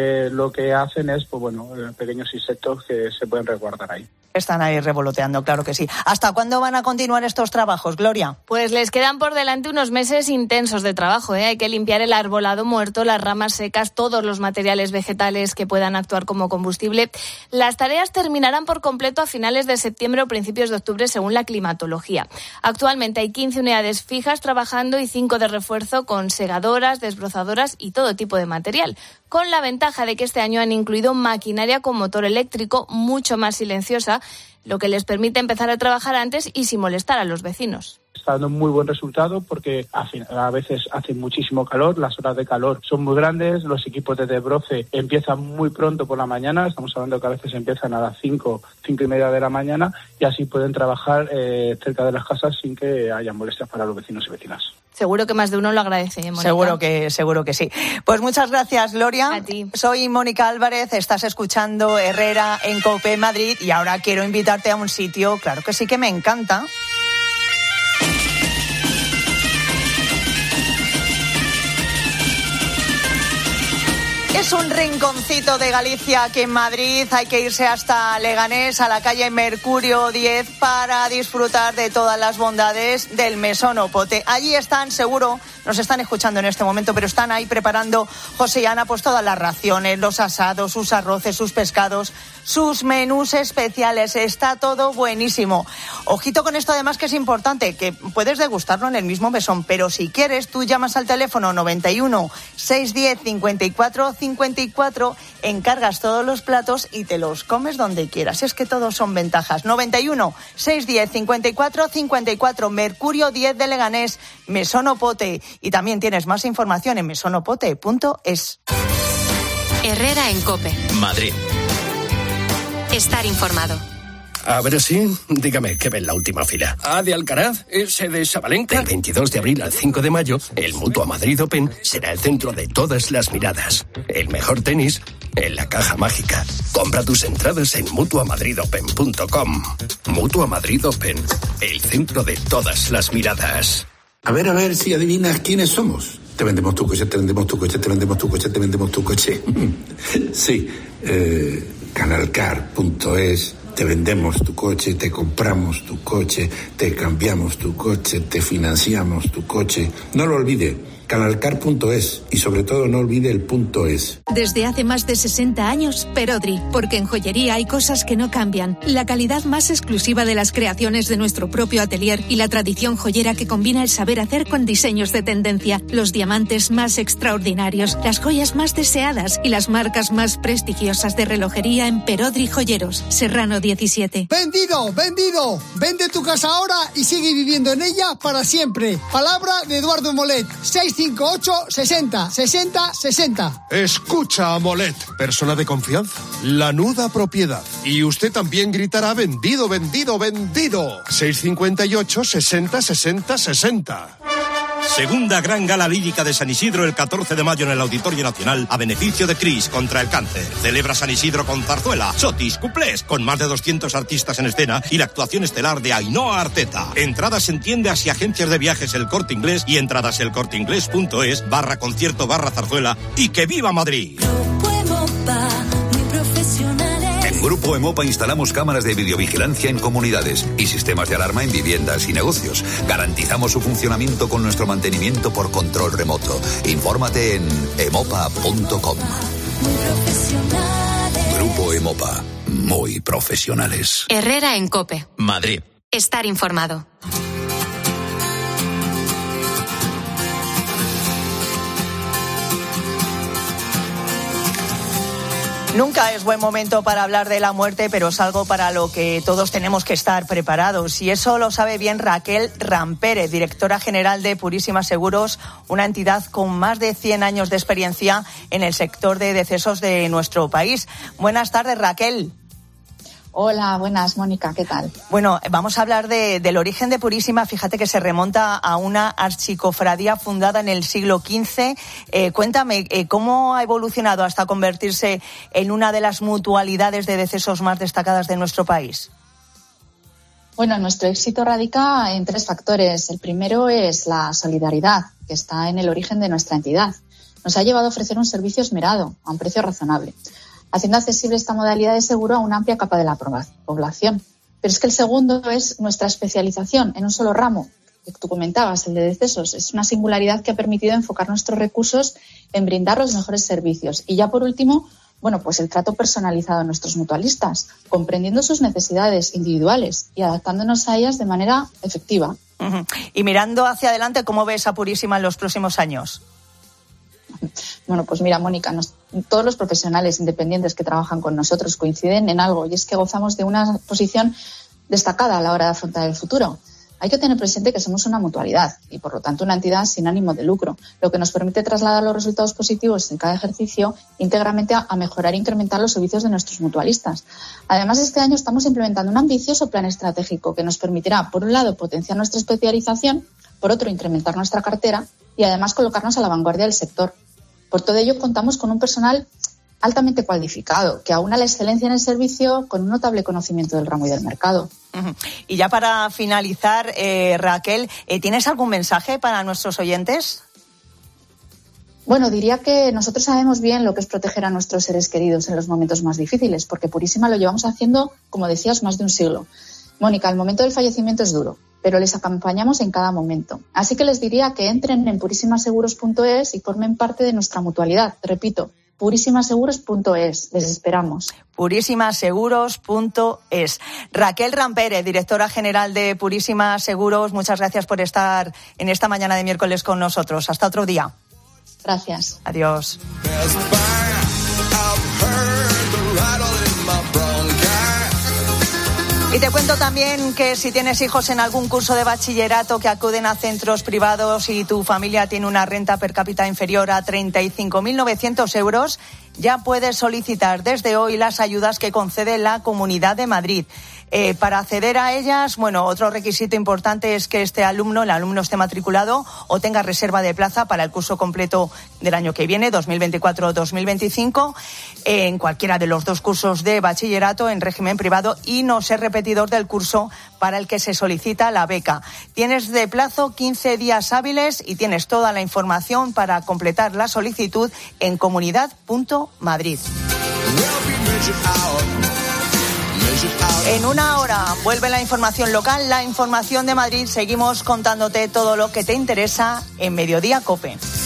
que hacen es, pues bueno, pequeños insectos que se pueden resguardar ahí. Están ahí revoloteando, claro que sí. ¿Hasta cuándo van a continuar estos trabajos, Gloria? Pues les quedan por delante unos meses intensos de trabajo, ¿eh? Hay que limpiar el arbolado muerto, las ramas secas, todos los materiales vegetales que puedan actuar como combustible. Las tareas terminarán por completo a finales de septiembre o principios de octubre, según la climatología. Actualmente hay 15 unidades fijas trabajando y 5 de refuerzo con segadoras, desbrozadoras y todo tipo de material, con la ventaja de que este año han incluido maquinaria con motor eléctrico mucho más silenciosa, lo que les permite empezar a trabajar antes y sin molestar a los vecinos. Está dando un muy buen resultado porque a veces hace muchísimo calor, las horas de calor son muy grandes, los equipos de desbroce empiezan muy pronto por la mañana, estamos hablando que a veces empiezan a las 5:30 de la mañana y así pueden trabajar cerca de las casas sin que haya molestias para los vecinos y vecinas. Seguro que más de uno lo agradece, Mónica. Seguro que sí. Pues muchas gracias, Gloria. A ti. Soy Mónica Álvarez, estás escuchando Herrera en COPE Madrid y ahora quiero invitarte a un sitio, claro que sí que me encanta. Es un rinconcito de Galicia aquí en Madrid. Hay que irse hasta Leganés, a la calle Mercurio 10, para disfrutar de todas las bondades del Mesón Opote. Allí están, seguro nos están escuchando en este momento, pero están ahí preparando, José y Ana, pues todas las raciones, los asados, sus arroces, sus pescados, sus menús especiales. Está todo buenísimo. Ojito con esto, además, que es importante, que puedes degustarlo en el mismo mesón, pero si quieres, tú llamas al teléfono 91 610 54 54, encargas todos los platos y te los comes donde quieras. Es que todos son ventajas. 91 610 54 54, Mercurio 10 de Leganés, Mesón Opote. Y también tienes más información en mesonopote.es. Herrera en COPE. Madrid. Estar informado. A ver si, dígame, ¿qué ve en la última fila? ¿A de Alcaraz? ¿Ese de Sabalenka? Del 22 de abril al 5 de mayo, el Mutua Madrid Open será el centro de todas las miradas. El mejor tenis en la caja mágica. Compra tus entradas en mutuamadridopen.com. Mutua Madrid Open, el centro de todas las miradas. A ver si adivinas quiénes somos. Te vendemos tu coche, te vendemos tu coche, te vendemos tu coche, te vendemos tu coche. Sí, canalcar.es. Te vendemos tu coche, te compramos tu coche, te cambiamos tu coche, te financiamos tu coche. No lo olvide, canalcar.es, y sobre todo no olvide el .es. Desde hace más de 60 años, Perodri, porque en joyería hay cosas que no cambian. La calidad más exclusiva de las creaciones de nuestro propio atelier y la tradición joyera que combina el saber hacer con diseños de tendencia, los diamantes más extraordinarios, las joyas más deseadas y las marcas más prestigiosas de relojería en Perodri Joyeros, Serrano 17. ¡Vendido! Vende tu casa ahora y sigue viviendo en ella para siempre. Palabra de Eduardo Molet. 658 60 60 60. Escucha a Molet, persona de confianza, Lanuda Propiedad. Y usted también gritará vendido, vendido, vendido. 658 60 60 60. Segunda gran gala lírica de San Isidro el 14 de mayo en el Auditorio Nacional a beneficio de CRIS contra el cáncer. Celebra San Isidro con zarzuela, sotis, cuplés, con más de 200 artistas en escena y la actuación estelar de Ainhoa Arteta. Entradas en tiendas y agencias de viajes El Corte Inglés y entradas elcorteinglés.es/concierto/zarzuela y ¡que viva Madrid! En Grupo Emopa instalamos cámaras de videovigilancia en comunidades y sistemas de alarma en viviendas y negocios. Garantizamos su funcionamiento con nuestro mantenimiento por control remoto. Infórmate en emopa.com. Grupo Emopa, muy profesionales. Herrera en COPE. Madrid. Estar informado. Nunca es buen momento para hablar de la muerte, pero es algo para lo que todos tenemos que estar preparados. Y eso lo sabe bien Raquel Rampere, directora general de Purísima Seguros, una entidad con más de 100 años de experiencia en el sector de decesos de nuestro país. Buenas tardes, Raquel. Hola, buenas, Mónica, ¿qué tal? Bueno, vamos a hablar del origen de Purísima. Fíjate que se remonta a una archicofradía fundada en el siglo XV. Cuéntame, ¿cómo ha evolucionado hasta convertirse en una de las mutualidades de decesos más destacadas de nuestro país? Bueno, nuestro éxito radica en 3 factores. El primero es la solidaridad, que está en el origen de nuestra entidad. Nos ha llevado a ofrecer un servicio esmerado, a un precio razonable, haciendo accesible esta modalidad de seguro a una amplia capa de la población. Pero es que el segundo es nuestra especialización en un solo ramo, que tú comentabas, el de decesos. Es una singularidad que ha permitido enfocar nuestros recursos en brindar los mejores servicios. Y ya por último, bueno, pues el trato personalizado a nuestros mutualistas, comprendiendo sus necesidades individuales y adaptándonos a ellas de manera efectiva. Uh-huh. Y mirando hacia adelante, ¿cómo ves a Purísima en los próximos años? Bueno, pues mira, Mónica, todos los profesionales independientes que trabajan con nosotros coinciden en algo, y es que gozamos de una posición destacada a la hora de afrontar el futuro. Hay que tener presente que somos una mutualidad y, por lo tanto, una entidad sin ánimo de lucro, lo que nos permite trasladar los resultados positivos en cada ejercicio íntegramente a mejorar e incrementar los servicios de nuestros mutualistas. Además, este año estamos implementando un ambicioso plan estratégico que nos permitirá, por un lado, potenciar nuestra especialización, por otro, incrementar nuestra cartera y, además, colocarnos a la vanguardia del sector. Por todo ello, contamos con un personal altamente cualificado, que aúna la excelencia en el servicio con un notable conocimiento del ramo y del mercado. Uh-huh. Y ya para finalizar, Raquel, ¿tienes algún mensaje para nuestros oyentes? Bueno, diría que nosotros sabemos bien lo que es proteger a nuestros seres queridos en los momentos más difíciles, porque Purísima lo llevamos haciendo, como decías, más de un siglo. Mónica, el momento del fallecimiento es duro, pero les acompañamos en cada momento. Así que les diría que entren en purísimaseguros.es y formen parte de nuestra mutualidad. Repito, purísimaseguros.es. Les esperamos. purísimaseguros.es. Raquel Rampere, directora general de Purísima Seguros, muchas gracias por estar en esta mañana de miércoles con nosotros. Hasta otro día. Gracias. Adiós. Y te cuento también que si tienes hijos en algún curso de bachillerato que acuden a centros privados y tu familia tiene una renta per cápita inferior a 35.900 euros, ya puedes solicitar desde hoy las ayudas que concede la Comunidad de Madrid. Para acceder a ellas, otro requisito importante es que el alumno esté matriculado o tenga reserva de plaza para el curso completo del año que viene, 2024-2025, en cualquiera de los dos cursos de bachillerato en régimen privado y no ser repetidor del curso para el que se solicita la beca. Tienes de plazo 15 días hábiles y tienes toda la información para completar la solicitud en comunidad.madrid. En una hora vuelve la información local, la información de Madrid. Seguimos contándote todo lo que te interesa en Mediodía COPE.